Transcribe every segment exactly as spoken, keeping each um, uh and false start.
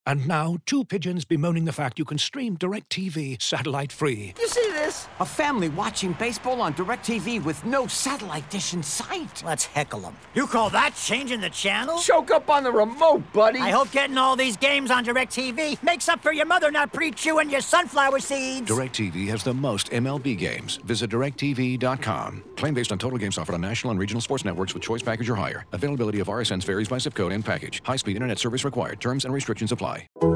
And now, two pigeons bemoaning the fact you can stream DirecTV satellite-free. You see this? A family watching baseball on DirecTV with no satellite dish in sight. Let's heckle them. You call that changing the channel? Choke up on the remote, buddy. I hope getting all these games on DirecTV makes up for your mother not pre-chewing your sunflower seeds. DirecTV has the most M L B games. Visit direct T V dot com. Claim based on total games offered on national and regional sports networks with choice package or higher. Availability of R S Ns varies by zip code and package. High-speed internet service required. Terms and restrictions apply.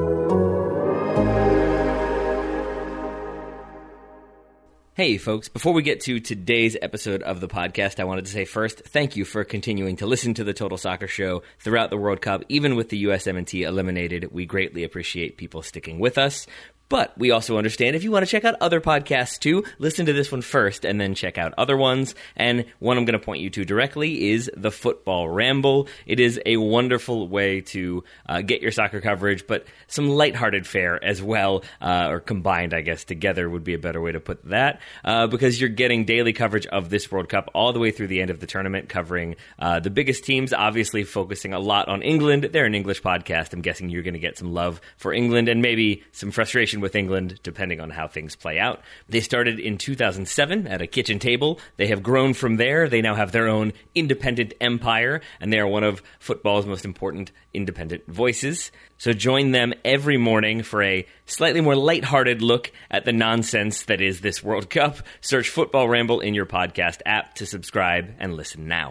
Hey folks, before we get to today's episode of the podcast, I wanted to say first, thank you for continuing to listen to the Total Soccer Show throughout the World Cup. Even with the U S M N T eliminated, we greatly appreciate people sticking with us. But we also understand if you want to check out other podcasts too, listen to this one first and then check out other ones. And one I'm going to point you to directly is the Football Ramble. It is a wonderful way to uh, get your soccer coverage, but some lighthearted fare as well, uh, or combined, I guess, together would be a better way to put that, uh, because you're getting daily coverage of this World Cup all the way through the end of the tournament, covering uh, the biggest teams, obviously focusing a lot on England. They're an English podcast. I'm guessing you're going to get some love for England and maybe some frustration with England, depending on how things play out. They started in two thousand seven at a kitchen table. They have grown from there. They now have their own independent empire, and they are one of football's most important independent voices. So join them every morning for a slightly more lighthearted look at the nonsense that is this World Cup. Search Football Ramble in your podcast app to subscribe and listen now.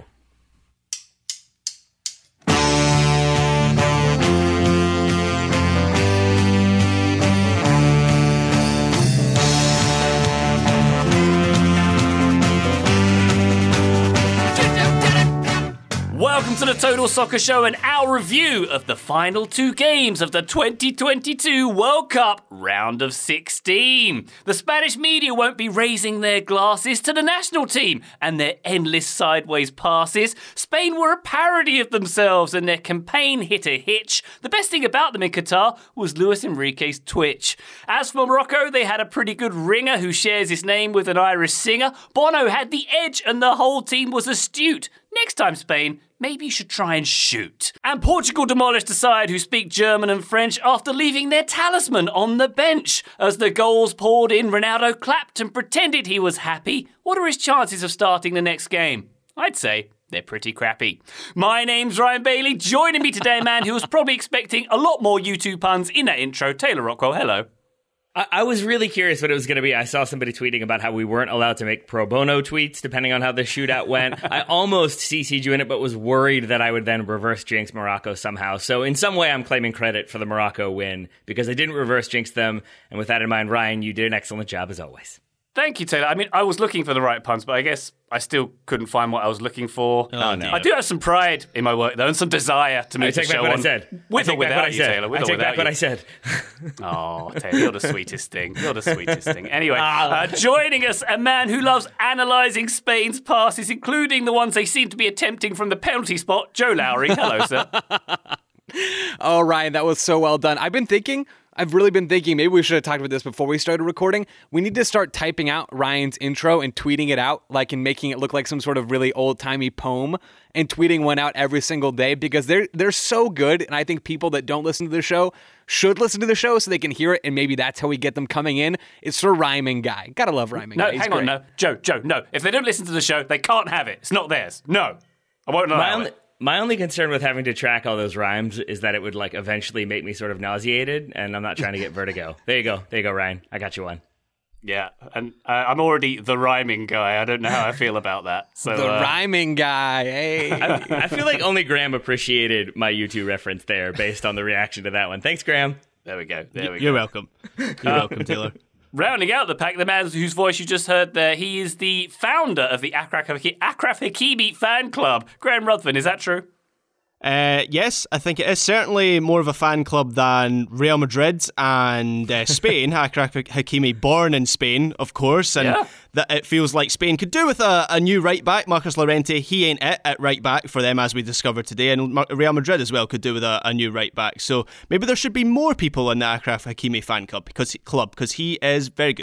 Welcome to the Total Soccer Show and our review of the final two games of the twenty twenty-two World Cup round of sixteen. The Spanish media won't be raising their glasses to the national team and their endless sideways passes. Spain were a parody of themselves and their campaign hit a hitch. The best thing about them in Qatar was Luis Enrique's twitch. As for Morocco, they had a pretty good ringer who shares his name with an Irish singer. Bono had the edge and the whole team was astute. Next time, Spain, maybe you should try and shoot. And Portugal demolished a side who speak German and French after leaving their talisman on the bench. As the goals poured in, Ronaldo clapped and pretended he was happy. What are his chances of starting the next game? I'd say they're pretty crappy. My name's Ryan Bailey. Joining me today, a man who was probably expecting a lot more YouTube puns in that intro, Taylor Rockwell. Hello. I was really curious what it was going to be. I saw somebody tweeting about how we weren't allowed to make pro bono tweets depending on how the shootout went. I almost C C'd you in it, but was worried that I would then reverse jinx Morocco somehow. So in some way, I'm claiming credit for the Morocco win because I didn't reverse jinx them. And with that in mind, Ryan, you did an excellent job as always. Thank you, Taylor. I mean, I was looking for the right puns, but I guess I still couldn't find what I was looking for. Oh, no. I do have some pride in my work, though, and some desire to move I take the show back what on. I said. With I or without you, said. Taylor. With I or take without back what you. I said. Oh, Taylor, you're the sweetest thing. You're the sweetest thing. Anyway, uh, joining us, a man who loves analysing Spain's passes, including the ones they seem to be attempting from the penalty spot, Joe Lowry. Hello, sir. Oh, Ryan, that was so well done. I've been thinking... I've really been thinking maybe we should have talked about this before we started recording. We need to start typing out Ryan's intro and tweeting it out, like, and making it look like some sort of really old-timey poem and tweeting one out every single day because they're they're so good. And I think people that don't listen to the show should listen to the show so they can hear it. And maybe that's how we get them coming in. It's for Rhyming Guy. Gotta love Rhyming No, Guy. He's hang great. on, no. Joe, Joe, no. If they don't listen to the show, they can't have it. It's not theirs. No. I won't allow My only, it. my only concern with having to track all those rhymes is that it would like eventually make me sort of nauseated, and I'm not trying to get vertigo. There you go. There you go, Ryan. I got you one. Yeah, and uh, I'm already the rhyming guy. I don't know how I feel about that. So The uh, Rhyming Guy. Hey. I, I feel like only Graham appreciated my U two reference there based on the reaction to that one. Thanks, Graham. There we go. There we You're go. welcome. You're welcome, Taylor. Rounding out the pack, the man whose voice you just heard there, he is the founder of the Akraf Hakimi fan club. Graham Ruthven, is that true? Uh, yes, I think it is certainly more of a fan club than Real Madrid and uh, Spain. Akraf Hakimi, born in Spain, of course, and Yeah. that it feels like Spain could do with a, a new right back. Marcus Llorente, he ain't it at right back for them, as we discovered today, and Mar- Real Madrid as well could do with a, a new right back. So maybe there should be more people in the Akraf Hakimi fan club because club because he is very good.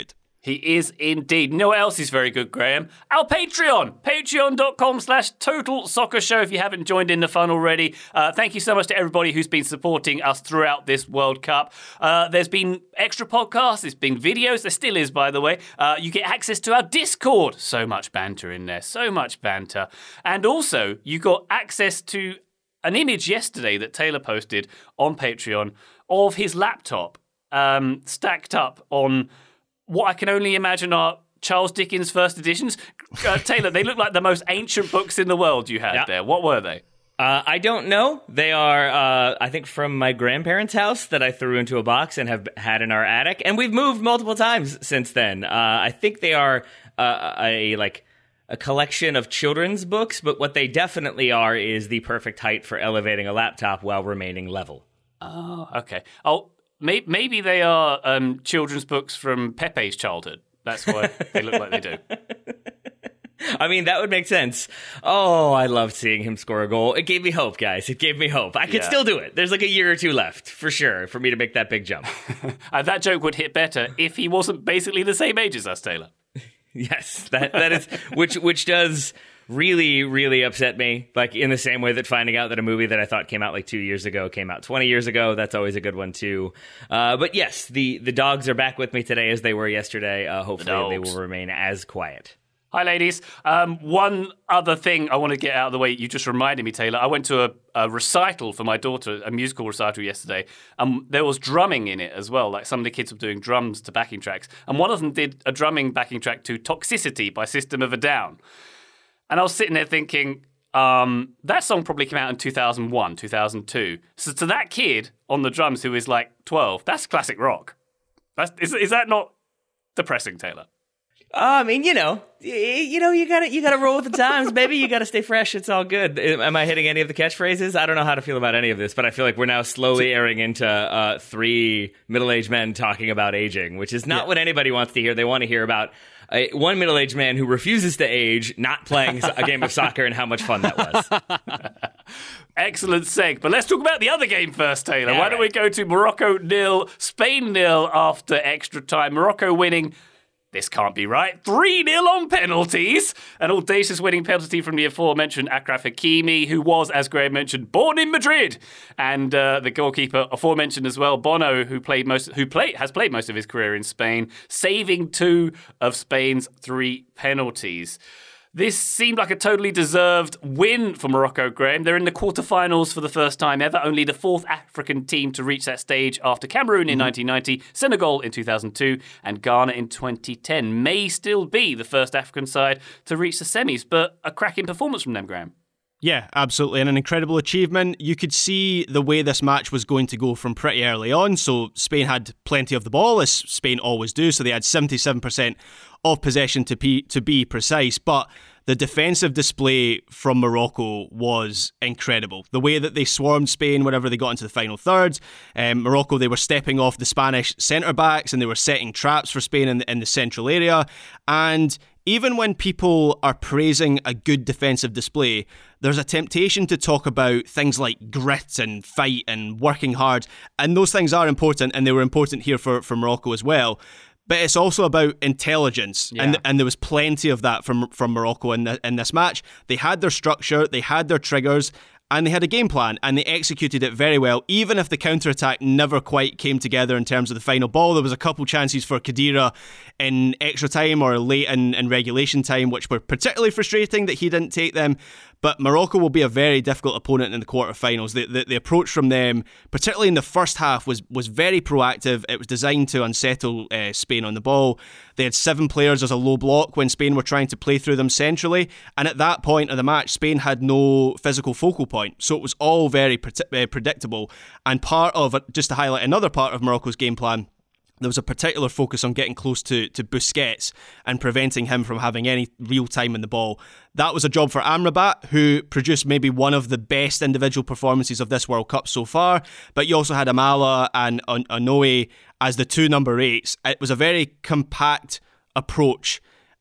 He is indeed. You know what else is very good, Graham? Our Patreon. Patreon.com slash Total Soccer Show if you haven't joined in the fun already. Uh, thank you so much to everybody who's been supporting us throughout this World Cup. Uh, there's been extra podcasts. There's been videos. There still is, by the way. Uh, you get access to our Discord. So much banter in there. So much banter. And also, you got access to an image yesterday that Taylor posted on Patreon of his laptop um, stacked up on what I can only imagine are Charles Dickens' first editions. Uh, Taylor, they look like the most ancient books in the world you had yeah. there. What were they? Uh, I don't know. They are, uh, I think, from my grandparents' house that I threw into a box and have had in our attic. And we've moved multiple times since then. Uh, I think they are uh, a, like, a collection of children's books, but what they definitely are is the perfect height for elevating a laptop while remaining level. Oh, okay. Oh, maybe they are um, children's books from Pepe's childhood. That's why they look like they do. I mean, that would make sense. Oh, I loved seeing him score a goal. It gave me hope, guys. It gave me hope. I could yeah. still do it. There's like a year or two left, for sure, for me to make that big jump. uh, that joke would hit better if he wasn't basically the same age as us, Taylor. Yes, that that is, which which does really, really upset me, like in the same way that finding out that a movie that I thought came out like two years ago came out twenty years ago. That's always a good one, too. Uh, but yes, the, the dogs are back with me today as they were yesterday. Uh, hopefully they will remain as quiet. Hi, ladies. Um, one other thing I want to get out of the way. You just reminded me, Taylor. I went to a, a recital for my daughter, a musical recital yesterday. Um, there was drumming in it as well. Like some of the kids were doing drums to backing tracks. And one of them did a drumming backing track to Toxicity by System of a Down. And I was sitting there thinking, um, that song probably came out in two thousand one, two thousand two. So to that kid on the drums who is like twelve, that's classic rock. That's, is, is that not depressing, Taylor? Uh, I mean, you know, you know, you gotta, you gotta roll with the times, baby. You gotta stay fresh. It's all good. Am I hitting any of the catchphrases? I don't know how to feel about any of this, but I feel like we're now slowly airing into uh, three middle-aged men talking about aging, which is not yeah. what anybody wants to hear. They want to hear about uh, one middle-aged man who refuses to age, not playing a game of soccer, and how much fun that was. Excellent seg. But let's talk about the other game first, Taylor. All Why right. don't we go to Morocco nil, Spain nil after extra time. Morocco winning. This can't be right. three nil on penalties. An audacious winning penalty from the aforementioned Achraf Hakimi, who was, as Graham mentioned, born in Madrid. And uh, the goalkeeper, aforementioned as well, Bono, who played most, who played, has played most of his career in Spain, saving two of Spain's three penalties. This seemed like a totally deserved win for Morocco, Graham. They're in the quarterfinals for the first time ever, only the fourth African team to reach that stage after Cameroon in nineteen ninety, Senegal in two thousand two, and Ghana in twenty ten. May still be the first African side to reach the semis, but a cracking performance from them, Graham. Yeah, absolutely. And an incredible achievement. You could see the way this match was going to go from pretty early on. So Spain had plenty of the ball, as Spain always do. So they had seventy-seven percent of possession to be, to be precise. But the defensive display from Morocco was incredible. The way that they swarmed Spain whenever they got into the final third. Um, Morocco, they were stepping off the Spanish centre-backs and they were setting traps for Spain in the, in the central area. And even when people are praising a good defensive display, there's a temptation to talk about things like grit and fight and working hard. And those things are important, and they were important here for, for Morocco as well. But it's also about intelligence, yeah. and and there was plenty of that from from Morocco in the, in this match. They had their structure, they had their triggers, and they had a game plan, and they executed it very well. Even if the counter-attack never quite came together in terms of the final ball, there was a couple chances for Khedira in extra time or late in, in regulation time, which were particularly frustrating that he didn't take them. But Morocco will be a very difficult opponent in the quarterfinals. The, the, the approach from them, particularly in the first half, was was very proactive. It was designed to unsettle uh, Spain on the ball. They had seven players as a low block when Spain were trying to play through them centrally. And at that point of the match, Spain had no physical focal point. So it was all very pre- uh, predictable. And part of it, just to highlight another part of Morocco's game plan, there was a particular focus on getting close to, to Busquets and preventing him from having any real time in the ball. That was a job for Amrabat, who produced maybe one of the best individual performances of this World Cup so far. But you also had Amala and Onoe as the two number eights. It was a very compact approach.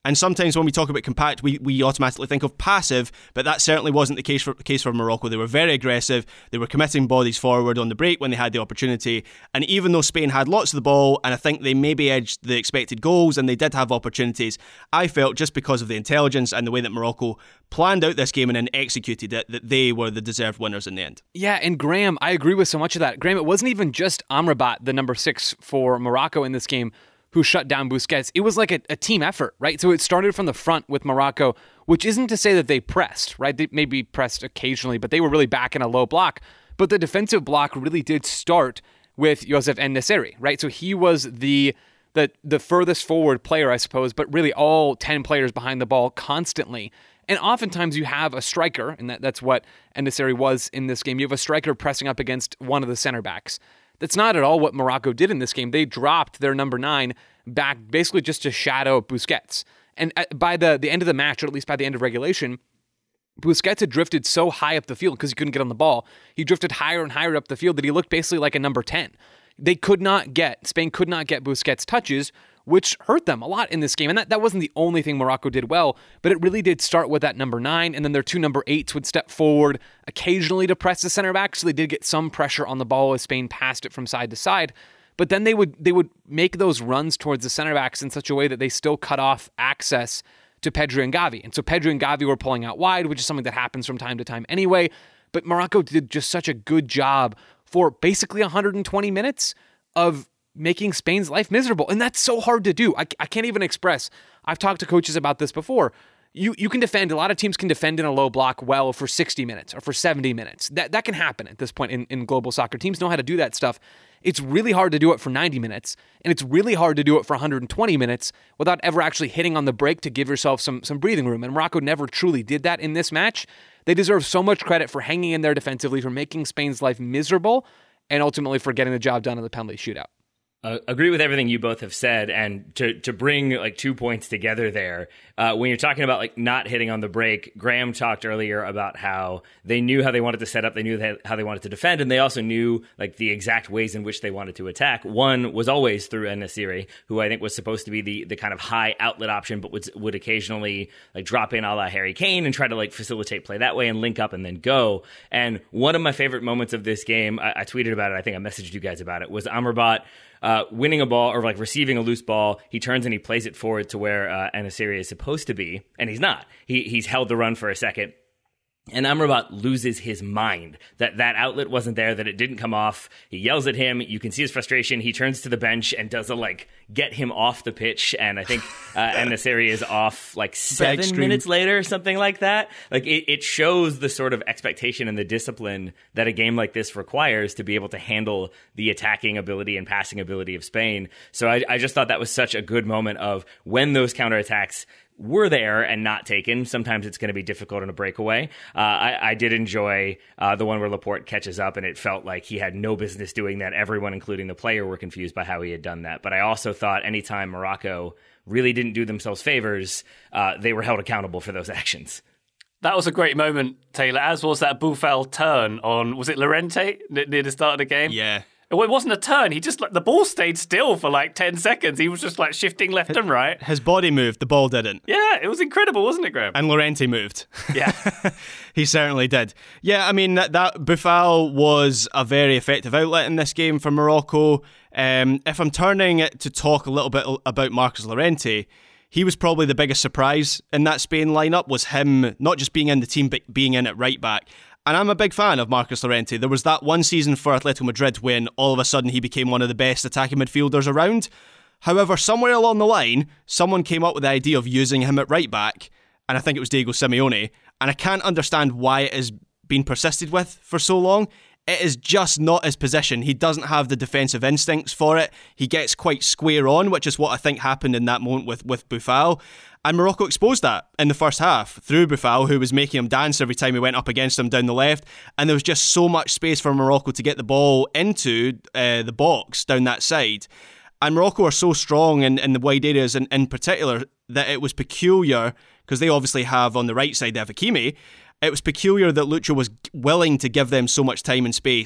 And sometimes when we talk about compact, we, we automatically think of passive, but that certainly wasn't the case for case for Morocco. They were very aggressive. They were committing bodies forward on the break when they had the opportunity. And even though Spain had lots of the ball, and I think they maybe edged the expected goals, and they did have opportunities, I felt just because of the intelligence and the way that Morocco planned out this game and then executed it, that they were the deserved winners in the end. Yeah, and Graham, I agree with so much of that. Graham, it wasn't even just Amrabat, the number six for Morocco in this game, who shut down Busquets. It was like a, a team effort, right? So it started from the front with Morocco, which isn't to say that they pressed, right? They maybe pressed occasionally, but they were really back in a low block. But the defensive block really did start with Youssef En-Nesyri, right? So he was the the the furthest forward player, I suppose, but really all ten players behind the ball constantly. And oftentimes you have a striker, and that, that's what En-Nesyri was in this game. You have a striker pressing up against one of the center backs. That's not at all what Morocco did in this game. They dropped their number nine back basically just to shadow Busquets. And by the, the end of the match, or at least by the end of regulation, Busquets had drifted so high up the field because he couldn't get on the ball. He drifted higher and higher up the field that he looked basically like a number ten. They could not get, Spain could not get Busquets touches, which hurt them a lot in this game. And that, that wasn't the only thing Morocco did well, but it really did start with that number nine, and then their two number eights would step forward occasionally to press the center back, so they did get some pressure on the ball as Spain passed it from side to side. But then they would they would make those runs towards the center backs in such a way that they still cut off access to Pedri and Gavi. And so Pedri and Gavi were pulling out wide, which is something that happens from time to time anyway. But Morocco did just such a good job for basically one hundred twenty minutes of making Spain's life miserable. And that's so hard to do. I, I can't even express. I've talked to coaches about this before. You you can defend, a lot of teams can defend in a low block well for sixty minutes or for seventy minutes. That that can happen at this point in, in global soccer. Teams know how to do that stuff. It's really hard to do it for ninety minutes, and it's really hard to do it for one hundred twenty minutes without ever actually hitting on the brake to give yourself some, some breathing room. And Morocco never truly did that in this match. They deserve so much credit for hanging in there defensively, for making Spain's life miserable, and ultimately for getting the job done in the penalty shootout. Uh, agree with everything you both have said, and to to bring like two points together there, uh, when you're talking about like not hitting on the brake, Graham talked earlier about how they knew how they wanted to set up, they knew they, how they wanted to defend, and they also knew like the exact ways in which they wanted to attack. One was always through En-Nesyri, who I think was supposed to be the the kind of high outlet option, but would would occasionally like drop in a la Harry Kane and try to like facilitate play that way and link up and then go. And one of my favorite moments of this game, I, I tweeted about it, I think I messaged you guys about it, was Amrabat Uh, winning a ball or like receiving a loose ball. He turns and he plays it forward to where uh, En-Nesyri is supposed to be, and he's not. He he's held the run for a second. And Amrabat loses his mind that that outlet wasn't there, that it didn't come off. He yells at him. You can see his frustration. He turns to the bench and does a like get him off the pitch. And I think uh, En-Nesyri is off like seven minutes later or something like that. Like it, it shows the sort of expectation and the discipline that a game like this requires to be able to handle the attacking ability and passing ability of Spain. So I, I just thought that was such a good moment of when those counterattacks were there and not taken. Sometimes it's going to be difficult in a breakaway. Uh, I, I did enjoy uh, the one where Laporte catches up, and it felt like he had no business doing that. Everyone, including the player, were confused by how he had done that. But I also thought anytime Morocco really didn't do themselves favors, uh, they were held accountable for those actions. That was a great moment, Taylor, as was that Boufal turn on, was it Llorente near the start of the game? Yeah. Well, it wasn't a turn. He just like the ball stayed still for like ten seconds. He was just like shifting left his, and right. His body moved, the ball didn't. Yeah, it was incredible, wasn't it, Graham? And Llorente moved. Yeah. He certainly did. Yeah, I mean, that, that Boufal was a very effective outlet in this game for Morocco. Um, if I'm turning to talk a little bit about Marcos Llorente, he was probably the biggest surprise in that Spain lineup, was him not just being in the team, but being in at right back. And I'm a big fan of Marcos Llorente. There was that one season for Atletico Madrid when all of a sudden he became one of the best attacking midfielders around. However, somewhere along the line, someone came up with the idea of using him at right back, and I think it was Diego Simeone, and I can't understand why it has been persisted with for so long. It is just not his position. He doesn't have the defensive instincts for it. He gets quite square on, which is what I think happened in that moment with, with Boufal. And Morocco exposed that in the first half through Boufal, who was making him dance every time he went up against him down the left. And there was just so much space for Morocco to get the ball into uh, the box down that side. And Morocco are so strong in, in the wide areas in, in particular that it was peculiar, because they obviously have on the right side, they have Hakimi. It was peculiar that Lucho was willing to give them so much time and space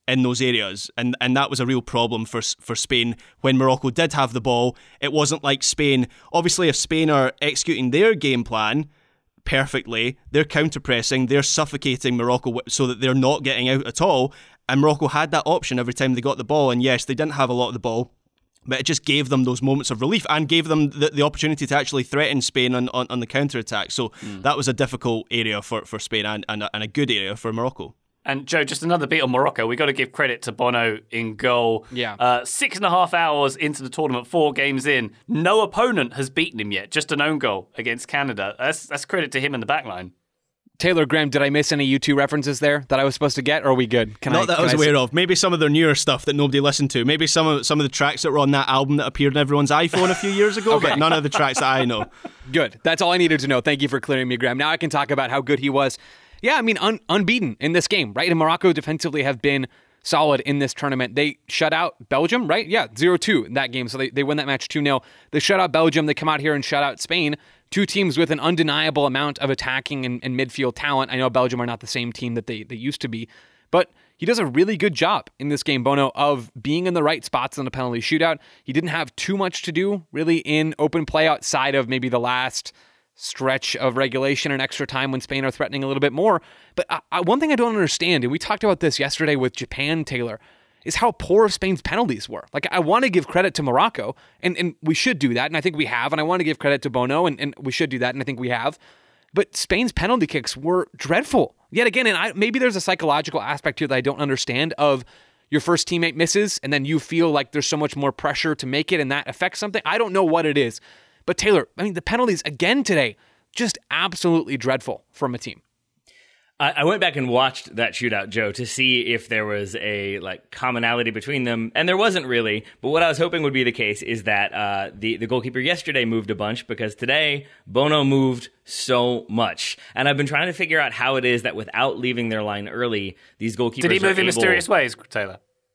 in those areas, and and that was a real problem for for Spain when Morocco did have the ball. It wasn't like Spain. Obviously, if Spain are executing their game plan perfectly, they're counter-pressing, they're suffocating Morocco so that they're not getting out at all. And Morocco had that option every time they got the ball. And yes, they didn't have a lot of the ball, but it just gave them those moments of relief and gave them the, the opportunity to actually threaten Spain on, on, on the counter-attack. So mm. that was a difficult area for, for Spain and, and, a, and a good area for Morocco. And Joe, just another beat on Morocco. We got to give credit to Bono in goal. Yeah. Uh, six and a half hours into the tournament, four games in, no opponent has beaten him yet. Just an own goal against Canada. That's that's credit to him in the back line. Taylor, Graham, did I miss any U two references there that I was supposed to get, or are we good? Can Not I, that I was I aware s- of. Maybe some of their newer stuff that nobody listened to. Maybe some of some of the tracks that were on that album that appeared on everyone's iPhone a few years ago, Okay. but none of the tracks that I know. Good. That's all I needed to know. Thank you for clearing me, Graham. Now I can talk about how good he was. Yeah, I mean, un- unbeaten in this game, right? And Morocco defensively have been solid in this tournament. They shut out Belgium, right? Yeah, zero two in that game. So they, they win that match two nil. They shut out Belgium. They come out here and shut out Spain. Two teams with an undeniable amount of attacking and, and midfield talent. I know Belgium are not the same team that they, they used to be, but he does a really good job in this game, Bono, of being in the right spots in the penalty shootout. He didn't have too much to do, really, in open play outside of maybe the last stretch of regulation and extra time when Spain are threatening a little bit more. But I, I, one thing I don't understand, and we talked about this yesterday with Japan, Taylor, is how poor Spain's penalties were. Like, I want to give credit to Morocco, and, and we should do that, and I think we have, and I want to give credit to Bono, and, and we should do that, and I think we have. But Spain's penalty kicks were dreadful. Yet again, and I, maybe there's a psychological aspect here that I don't understand of your first teammate misses, and then you feel like there's so much more pressure to make it, and that affects something. I don't know what it is. But Taylor, I mean, the penalties again today, just absolutely dreadful from a team. I went back and watched that shootout, Joe, to see if there was a like commonality between them, and there wasn't really. But what I was hoping would be the case is that uh, the the goalkeeper yesterday moved a bunch, because today Bono moved so much, and I've been trying to figure out how it is that without leaving their line early, these goalkeepers Did he move are in able... mysterious ways, Taylor?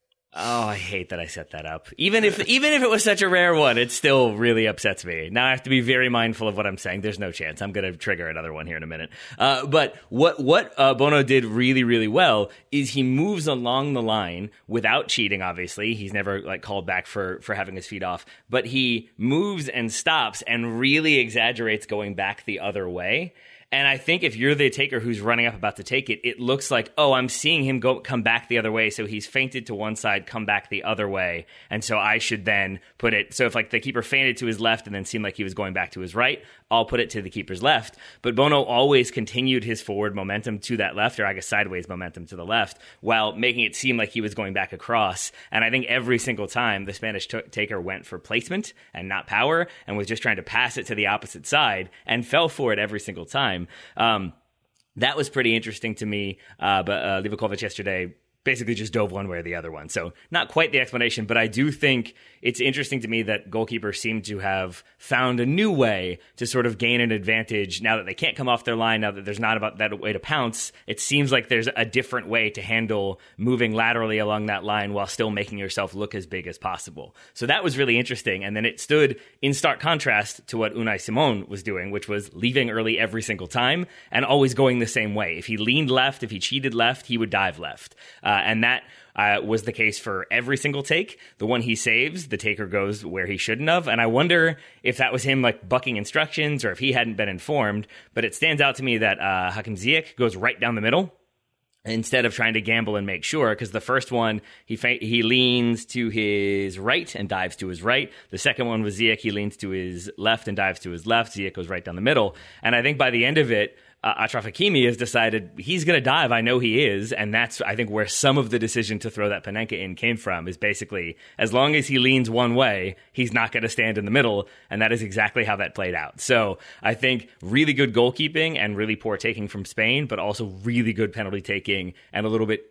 Oh, I hate that I set that up. Even if even if it was such a rare one, it still really upsets me. Now I have to be very mindful of what I'm saying. There's no chance. I'm going to trigger another one here in a minute. Uh, but what what uh, Bono did really, really well is he moves along the line without cheating, obviously. He's never like called back for, for having his feet off. But he moves and stops and really exaggerates going back the other way. And I think if you're the taker who's running up about to take it, it looks like, oh, I'm seeing him go come back the other way. So he's feinted to one side, come back the other way. And so I should then put it. So if like the keeper feinted to his left and then seemed like he was going back to his right, I'll put it to the keeper's left. But Bono always continued his forward momentum to that left, or I guess sideways momentum to the left, while making it seem like he was going back across. And I think every single time the Spanish t- taker went for placement and not power, and was just trying to pass it to the opposite side and fell for it every single time. Um, that was pretty interesting to me, uh, but uh, Livakovic yesterday basically just dove one way or the other one. So not quite the explanation, but I do think it's interesting to me that goalkeepers seem to have found a new way to sort of gain an advantage now that they can't come off their line, now that there's not about that way to pounce. It seems like there's a different way to handle moving laterally along that line while still making yourself look as big as possible. So that was really interesting. And then it stood in stark contrast to what Unai Simon was doing, which was leaving early every single time and always going the same way. If he leaned left, if he cheated left, he would dive left. Uh, and that uh, was the case for every single take. The one he saves, the taker goes where he shouldn't have. And I wonder if that was him like bucking instructions or if he hadn't been informed. But it stands out to me that uh, Hakim Ziyech goes right down the middle instead of trying to gamble and make sure, because the first one, he fa- he leans to his right and dives to his right. The second one was Ziyech. He leans to his left and dives to his left. Ziyech goes right down the middle. And I think by the end of it, Uh, Achraf Hakimi has decided he's going to dive. I know he is. And that's, I think, where some of the decision to throw that Panenka in came from, is basically, as long as he leans one way, he's not going to stand in the middle. And that is exactly how that played out. So I think really good goalkeeping and really poor taking from Spain, but also really good penalty taking and a little bit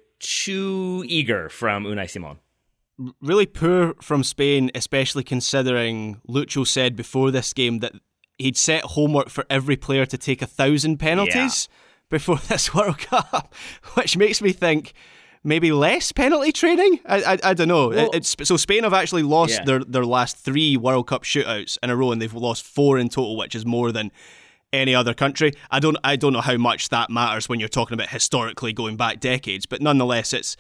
too eager from Unai Simon. Really poor from Spain, especially considering Lucho said before this game that he'd set homework for every player to take a thousand penalties yeah. before this World Cup, which makes me think maybe less penalty training. I I, I don't know. Well, it's, so Spain have actually lost yeah. their, their last three World Cup shootouts in a row, and they've lost four in total, which is more than any other country. I don't I don't know how much that matters when you're talking about historically going back decades, but nonetheless, it's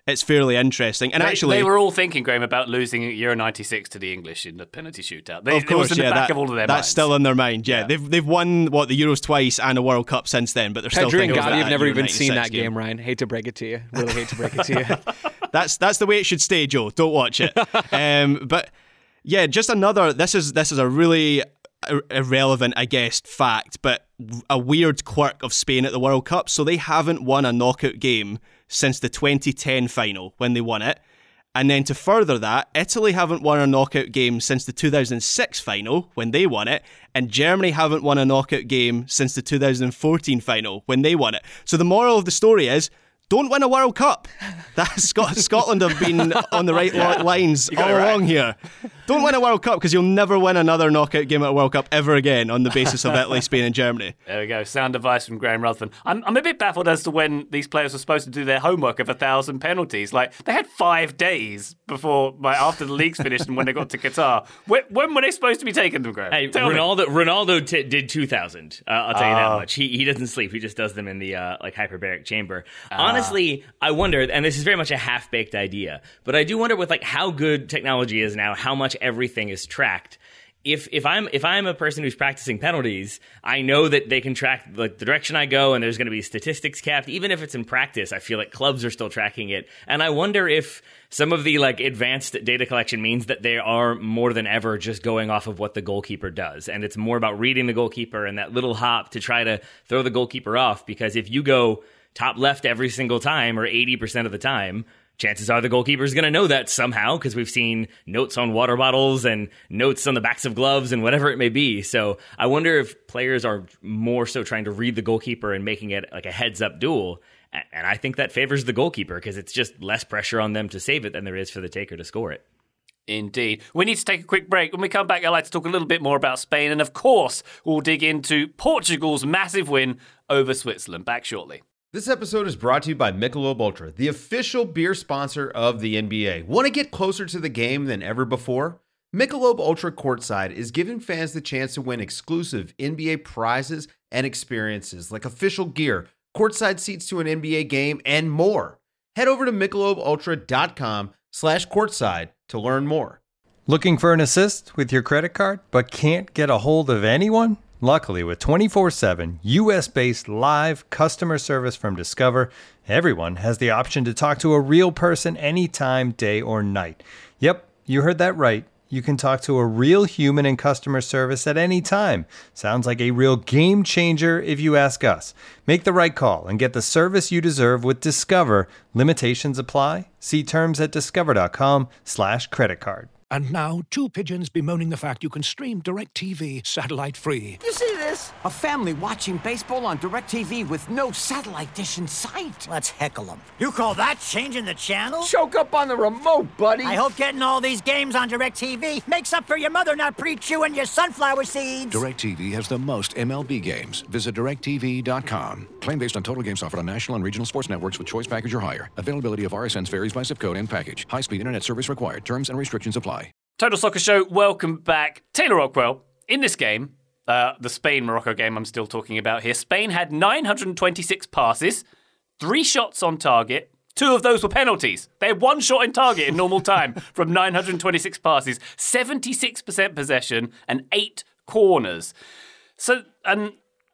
it's fairly interesting. And they, actually, they were all thinking, Graham, about losing Euro ninety-six to the English in the penalty shootout. They, of course, it was in yeah, the back that, of all of their that's minds. still in their mind. Yeah, Yeah. they've they've won what the Euros twice and a World Cup since then, but they're still Pedri and thinking of Gavi that have never Euro even seen that ninety-six game, Ryan. Hate to break it to you. Really hate to break it to you. That's that's the way it should stay, Joe. Don't watch it. um, but yeah, just another. This is this is a really ir- irrelevant, I guess, fact, but a weird quirk of Spain at the World Cup. So they haven't won a knockout game since the twenty ten final when they won it. And then to further that, Italy haven't won a knockout game since the two thousand six final when they won it, and Germany haven't won a knockout game since the two thousand fourteen final when they won it. So the moral of the story is, don't win a World Cup. That's Scot- Scotland have been on the right lo- lines all right. along here. Don't win a World Cup because you'll never win another knockout game at a World Cup ever again on the basis of Italy, Spain and Germany. There we go. Sound advice from Graham Rutherford. I'm, I'm a bit baffled as to when these players were supposed to do their homework of a thousand penalties. Like, they had five days before, like, after the league's finished and when they got to Qatar. When, when were they supposed to be taking them, Graham? Hey, Tell me. Ronaldo Ronaldo t- did two thousand. Uh, I'll tell you that Oh. much. He he doesn't sleep. He just does them in the uh, like hyperbaric chamber. Honestly, I wonder, and this is very much a half-baked idea, but I do wonder with like how good technology is now, how much everything is tracked. If if I'm if I'm a person who's practicing penalties, I know that they can track like the direction I go, and there's going to be statistics capped. Even if it's in practice, I feel like clubs are still tracking it, and I wonder if some of the like advanced data collection means that they are more than ever just going off of what the goalkeeper does, and it's more about reading the goalkeeper and that little hop to try to throw the goalkeeper off. Because if you go top left every single time or eighty percent of the time, chances are the goalkeeper is going to know that somehow, because we've seen notes on water bottles and notes on the backs of gloves and whatever it may be. So I wonder if players are more so trying to read the goalkeeper and making it like a heads-up duel. And I think that favors the goalkeeper because it's just less pressure on them to save it than there is for the taker to score it. Indeed. We need to take a quick break. When we come back, I'd like to talk a little bit more about Spain. And of course, we'll dig into Portugal's massive win over Switzerland. Back shortly. This episode is brought to you by Michelob Ultra, the official beer sponsor of the N B A. Want to get closer to the game than ever before? Michelob Ultra Courtside is giving fans the chance to win exclusive N B A prizes and experiences like official gear, courtside seats to an N B A game, and more. Head over to michelobultra.com slash courtside to learn more. Looking for an assist with your credit card, but can't get a hold of anyone? Luckily, with twenty-four seven U S-based live customer service from Discover, everyone has the option to talk to a real person anytime, day or night. Yep, you heard that right. You can talk to a real human in customer service at any time. Sounds like a real game changer if you ask us. Make the right call and get the service you deserve with Discover. Limitations apply. See terms at discover.com slash credit card. And now, two pigeons bemoaning the fact you can stream DirecTV satellite-free. You see this? A family watching baseball on DirecTV with no satellite dish in sight. Let's heckle them. You call that changing the channel? Choke up on the remote, buddy. I hope getting all these games on DirecTV makes up for your mother not pre-chewing your sunflower seeds. DirecTV has the most M L B games. Visit direct t v dot com. Claim based on total games offered on national and regional sports networks with choice package or higher. Availability of R S Ns varies by zip code and package. High-speed internet service required. Terms and restrictions apply. Total Soccer Show, welcome back. Taylor Rockwell, in this game, uh, the Spain-Morocco game I'm still talking about here, Spain had nine hundred twenty-six passes, three shots on target. Two of those were penalties. They had one shot in target in normal time from nine hundred twenty-six passes, seventy-six percent possession, and eight corners. So, and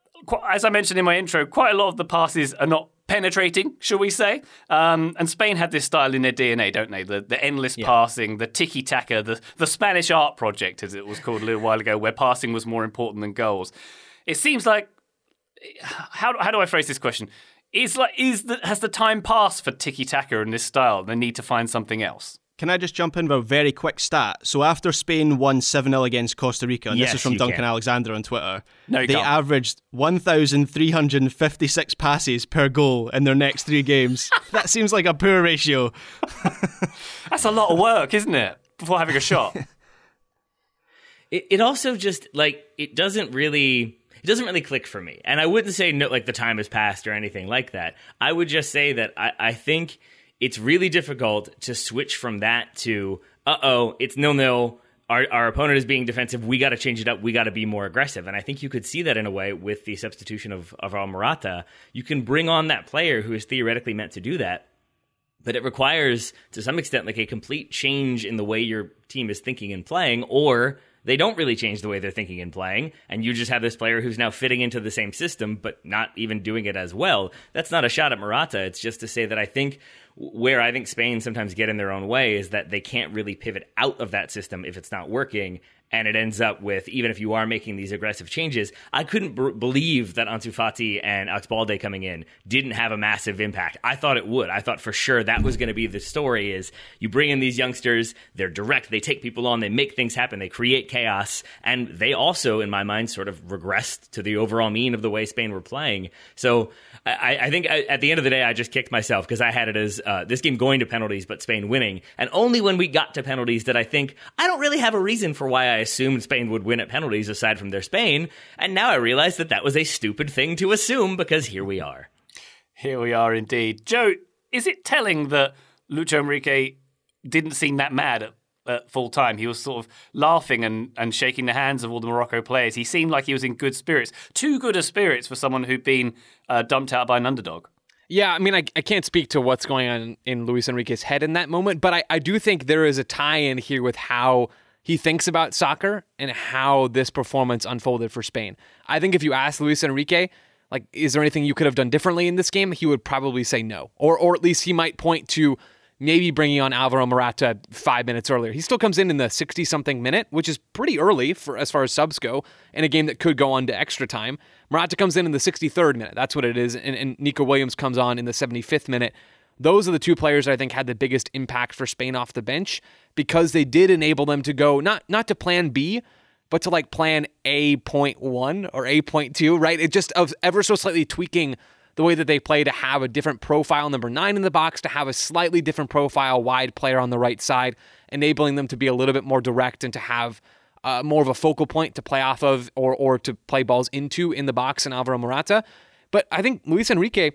as I mentioned in my intro, quite a lot of the passes are not penetrating, shall we say. Um, and Spain had this style in their D N A, don't they? The, the endless Yeah. passing, the tiki-taka, the, the Spanish art project, as it was called a little while ago, where passing was more important than goals. It seems like, how, how do I phrase this question? Is like is the, has the time passed for tiki-taka in this style? They need to find something else. Can I just jump in with a very quick stat? So after Spain won seven nil against Costa Rica, and Yes, this is from you Duncan can. Alexander on Twitter, No, you they can't. averaged one thousand three hundred fifty-six passes per goal in their next three games. That seems like a poor ratio. That's a lot of work, isn't it? Before having a shot. It, it also just like it doesn't really it doesn't really click for me, and I wouldn't say no like the time has passed or anything like that. I would just say that I, I think it's really difficult to switch from that to uh oh it's nil nil. Our our opponent is being defensive. We got to change it up. We got to be more aggressive. And I think you could see that in a way with the substitution of of Al Morata. You can bring on that player who is theoretically meant to do that. But it requires, to some extent, like a complete change in the way your team is thinking and playing, or they don't really change the way they're thinking and playing, and you just have this player who's now fitting into the same system, but not even doing it as well. That's not a shot at Morata. It's just to say that I think where I think Spain sometimes get in their own way is that they can't really pivot out of that system if it's not working. And it ends up with, even if you are making these aggressive changes, I couldn't b- believe that Ansu Fati and Alex Balde coming in didn't have a massive impact. I thought it would. I thought for sure that was going to be the story, is you bring in these youngsters, they're direct, they take people on, they make things happen, they create chaos, and they also, in my mind, sort of regressed to the overall mean of the way Spain were playing. So I, I think I, at the end of the day, I just kicked myself because I had it as uh, this game going to penalties, but Spain winning. And only when we got to penalties did I think, I don't really have a reason for why I I assumed Spain would win at penalties aside from their Spain, and now I realize that that was a stupid thing to assume because here we are. Here we are indeed. Joe, is it telling that Lucho Enrique didn't seem that mad at, at full time? He was sort of laughing and, and shaking the hands of all the Morocco players. He seemed like he was in good spirits. Too good a spirits for someone who'd been uh, dumped out by an underdog. Yeah, I mean, I, I can't speak to what's going on in Luis Enrique's head in that moment, but I, I do think there is a tie-in here with how he thinks about soccer and how this performance unfolded for Spain. I think if you ask Luis Enrique, like, is there anything you could have done differently in this game? He would probably say no. Or or at least he might point to maybe bringing on Alvaro Morata five minutes earlier. He still comes in in the sixty-something minute, which is pretty early for as far as subs go, in a game that could go on to extra time. Morata comes in in the sixty-third minute. That's what it is. And, and Nico Williams comes on in the seventy-fifth minute. Those are the two players that I think had the biggest impact for Spain off the bench, because they did enable them to go not not to plan B, but to like plan A point one or A point two, right? It just of ever so slightly tweaking the way that they play to have a different profile number nine in the box, to have a slightly different profile wide player on the right side, enabling them to be a little bit more direct and to have uh, more of a focal point to play off of or or to play balls into in the box in Alvaro Morata. But I think Luis Enrique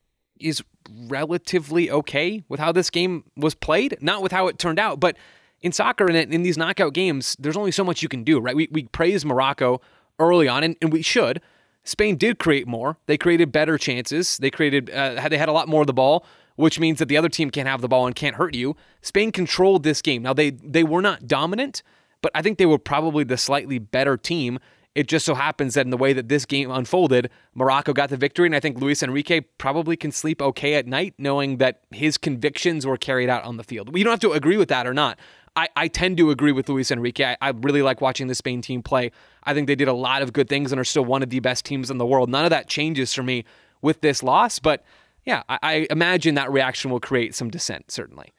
is relatively okay with how this game was played, not with how it turned out, but in soccer and in, in these knockout games, there's only so much you can do, right? We we praise Morocco early on, and, and we should. Spain did create more. They created better chances. They created, uh, they had a lot more of the ball, which means that the other team can't have the ball and can't hurt you. Spain controlled this game. Now, they they were not dominant, but I think they were probably the slightly better team. It just so happens that in the way that this game unfolded, Morocco got the victory, and I think Luis Enrique probably can sleep okay at night knowing that his convictions were carried out on the field. You don't have to agree with that or not. I, I tend to agree with Luis Enrique. I, I really like watching the Spain team play. I think they did a lot of good things and are still one of the best teams in the world. None of that changes for me with this loss, but yeah, I, I imagine that reaction will create some dissent, certainly.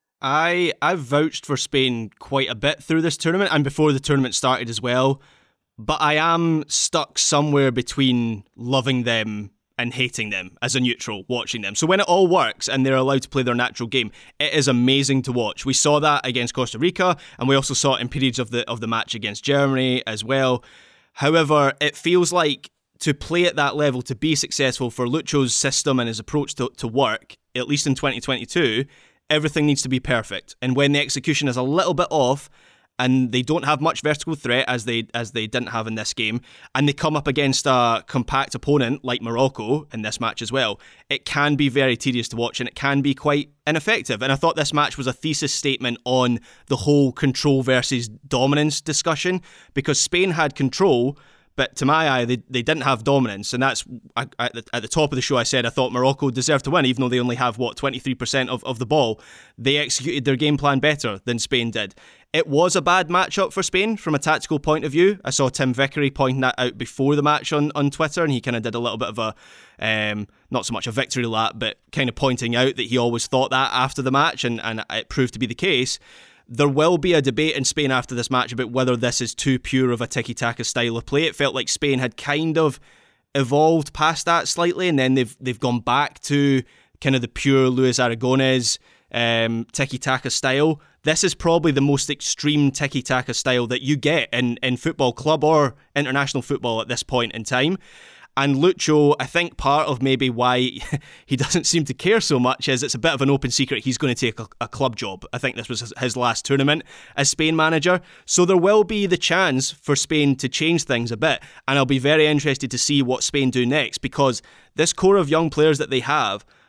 I, I've vouched for Spain quite a bit through this tournament and before the tournament started as well. But I am stuck somewhere between loving them and hating them as a neutral, watching them. So when it all works and they're allowed to play their natural game, it is amazing to watch. We saw that against Costa Rica, and we also saw it in periods of the of the match against Germany as well. However, it feels like to play at that level, to be successful for Lucho's system and his approach to, to work, at least in twenty twenty-two, everything needs to be perfect. And when the execution is a little bit off, and they don't have much vertical threat as they as they didn't have in this game, and they come up against a compact opponent like Morocco in this match as well, it can be very tedious to watch and it can be quite ineffective. And I thought this match was a thesis statement on the whole control versus dominance discussion, because Spain had control, but to my eye, they, they didn't have dominance. And that's, I, at, the, at the top of the show, I said I thought Morocco deserved to win, even though they only have, what, twenty-three percent of, of the ball. They executed their game plan better than Spain did. It was a bad matchup for Spain from a tactical point of view. I saw Tim Vickery pointing that out before the match on, on Twitter, and he kind of did a little bit of a, um, not so much a victory lap, but kind of pointing out that he always thought that after the match, and, and it proved to be the case. There will be a debate in Spain after this match about whether this is too pure of a tiki-taka style of play. It felt like Spain had kind of evolved past that slightly, and then they've they've gone back to kind of the pure Luis Aragonés um, tiki-taka style. This is probably the most extreme tiki-taka style that you get in, in football, club or international football at this point in time. And Lucho, I think part of maybe why he doesn't seem to care so much is it's a bit of an open secret he's going to take a, a club job. I think this was his, his last tournament as Spain manager. So there will be the chance for Spain to change things a bit. And I'll be very interested to see what Spain do next, because this core of young players that they have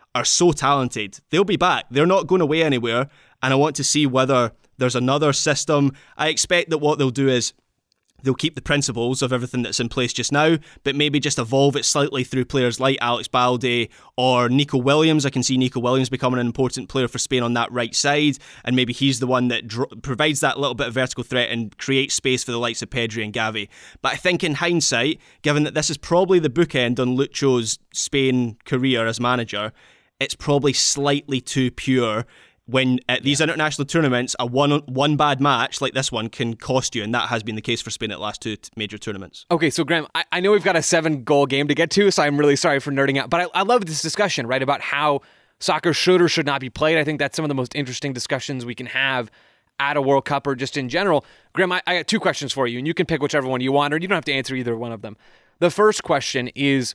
are so talented. They'll be back. They're not going away anywhere. And I want to see whether there's another system. I expect that what they'll do is they'll keep the principles of everything that's in place just now, but maybe just evolve it slightly through players like Alex Balde or Nico Williams. I can see Nico Williams becoming an important player for Spain on that right side, and maybe he's the one that dr- provides that little bit of vertical threat and creates space for the likes of Pedri and Gavi. But I think in hindsight, given that this is probably the bookend on Lucho's Spain career as manager, it's probably slightly too pure. When at these yeah. international tournaments, a one one bad match like this one can cost you, and that has been the case for Spain at the last two t- major tournaments. Okay, so Graham, I, I know we've got a seven-goal game to get to, so I'm really sorry for nerding out, but I, I love this discussion, right, about how soccer should or should not be played. I think that's some of the most interesting discussions we can have at a World Cup or just in general. Graham, I, I got two questions for you, and you can pick whichever one you want, or you don't have to answer either one of them. The first question is,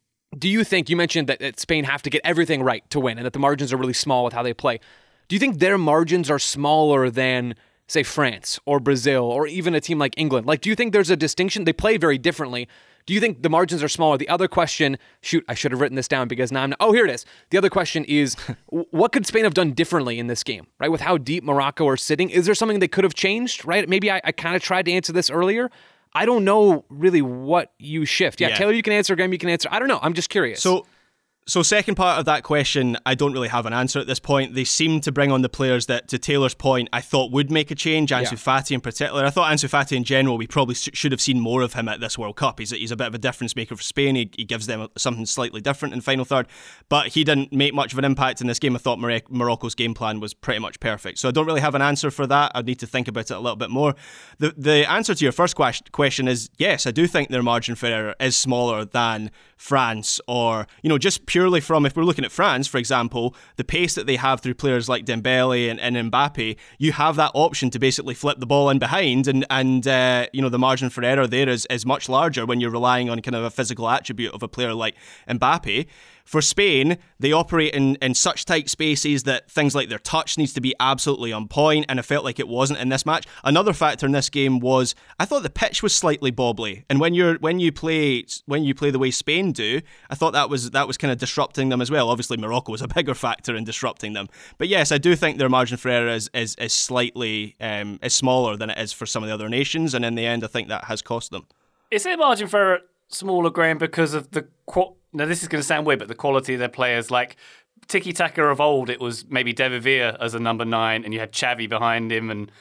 do you think, you mentioned that, that Spain have to get everything right to win, and that the margins are really small with how they play. Do you think their margins are smaller than, say, France or Brazil or even a team like England? Like, do you think there's a distinction? They play very differently. Do you think the margins are smaller? The other question, shoot, I should have written this down because now I'm not, oh, here it is. The other question is, what could Spain have done differently in this game, right? With how deep Morocco are sitting, is there something they could have changed, right? Maybe I, I kind of tried to answer this earlier. I don't know really what you shift. Yeah, yeah, Taylor, you can answer, Graham, you can answer. I don't know. I'm just curious. So, So second part of that question, I don't really have an answer at this point. They seem to bring on the players that, to Taylor's point, I thought would make a change. Ansu yeah. Fati in particular. I thought Ansu Fati in general, we probably should have seen more of him at this World Cup. He's a, he's a bit of a difference maker for Spain. He, he gives them something slightly different in final third. But he didn't make much of an impact in this game. I thought Mor- Morocco's game plan was pretty much perfect. So I don't really have an answer for that. I'd need to think about it a little bit more. The, the answer to your first question is, yes, I do think their margin for error is smaller than France, or, you know, just purely from, if we're looking at France, for example, the pace that they have through players like Dembele and, and Mbappe, you have that option to basically flip the ball in behind, and, and uh, you know, the margin for error there is, is much larger when you're relying on kind of a physical attribute of a player like Mbappe. For Spain, they operate in, in such tight spaces that things like their touch needs to be absolutely on point, and I felt like it wasn't in this match. Another factor in this game was I thought the pitch was slightly bobbly, and when you're when you play when you play the way Spain do, I thought that was that was kind of disrupting them as well. Obviously, Morocco was a bigger factor in disrupting them, but yes, I do think their margin for error is is, is slightly um, is smaller than it is for some of the other nations, and in the end, I think that has cost them. Is their margin for error smaller, Graham, because of the qu- now this is going to sound weird, but the quality of their players, like Tiki Taka of old, it was maybe David Villa as a number nine, and you had Xavi behind him, and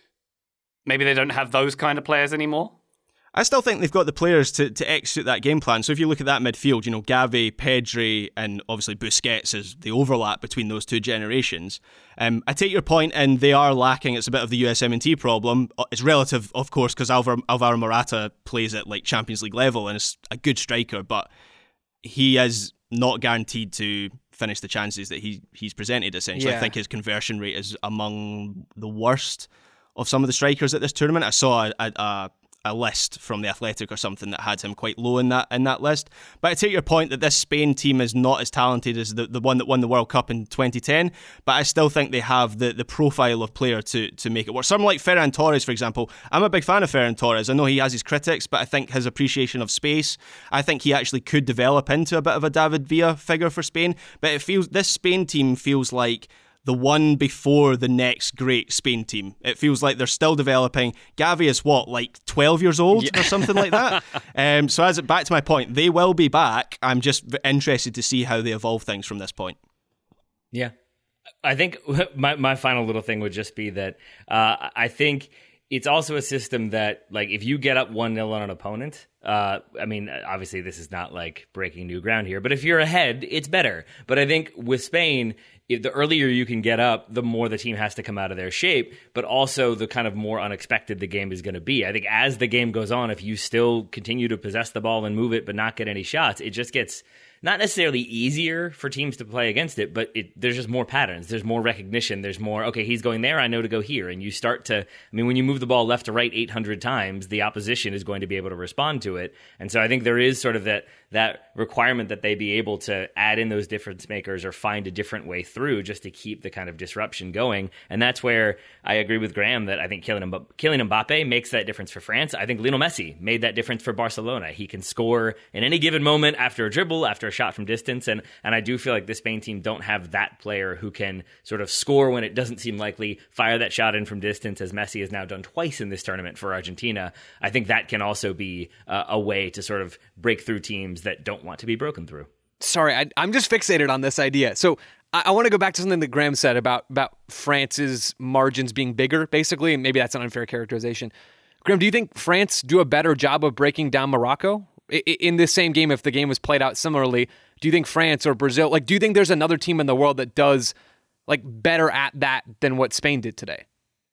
maybe they don't have those kind of players anymore? I still think they've got the players to, to execute that game plan. So if you look at that midfield, you know, Gavi, Pedri, and obviously Busquets is the overlap between those two generations. Um, I take your point, and they are lacking. It's a bit of the U S M N T problem. It's relative, of course, because Alvaro, Alvaro Morata plays at like Champions League level and is a good striker, but he is not guaranteed to finish the chances that he he's presented, essentially. Yeah. I think his conversion rate is among the worst of some of the strikers at this tournament. I saw a, a, a list from The Athletic or something that had him quite low in that in that list. But I take your point that this Spain team is not as talented as the, the one that won the World Cup in twenty ten, but I still think they have the, the profile of player to, to make it work. Someone like Ferran Torres, for example, I'm a big fan of Ferran Torres. I know he has his critics, but I think his appreciation of space, I think he actually could develop into a bit of a David Villa figure for Spain. But it feels this Spain team feels like the one before the next great Spain team. It feels like they're still developing. Gavi is what, like twelve years old yeah. or something like that? Um, so as back to my point, they will be back. I'm just interested to see how they evolve things from this point. Yeah. I think my, my final little thing would just be that uh, I think it's also a system that, like, if you get up one nil on an opponent, uh, I mean, obviously this is not like breaking new ground here, but if you're ahead, it's better. But I think with Spain, if the earlier you can get up, the more the team has to come out of their shape, but also the kind of more unexpected the game is going to be. I think as the game goes on, if you still continue to possess the ball and move it but not get any shots, it just gets not necessarily easier for teams to play against it, but it, there's just more patterns. There's more recognition. There's more, okay, he's going there, I know to go here. And you start to, I mean, when you move the ball left to right eight hundred times, the opposition is going to be able to respond to it. And so I think there is sort of that that requirement that they be able to add in those difference makers or find a different way through just to keep the kind of disruption going. And that's where I agree with Graham that I think Kylian Mbappe, Kylian Mbappe makes that difference for France. I think Lionel Messi made that difference for Barcelona. He can score in any given moment after a dribble, after a shot from distance. And, and I do feel like the Spain team don't have that player who can sort of score when it doesn't seem likely, fire that shot in from distance, as Messi has now done twice in this tournament for Argentina. I think that can also be uh, a way to sort of break through teams that don't want to be broken through. Sorry, I, I'm just fixated on this idea. So I, I want to go back to something that Graham said about, about France's margins being bigger, basically, and maybe that's an unfair characterization. Graham, do you think France do a better job of breaking down Morocco? I, in this same game, if the game was played out similarly, do you think France or Brazil, like, do you think there's another team in the world that does, like, better at that than what Spain did today?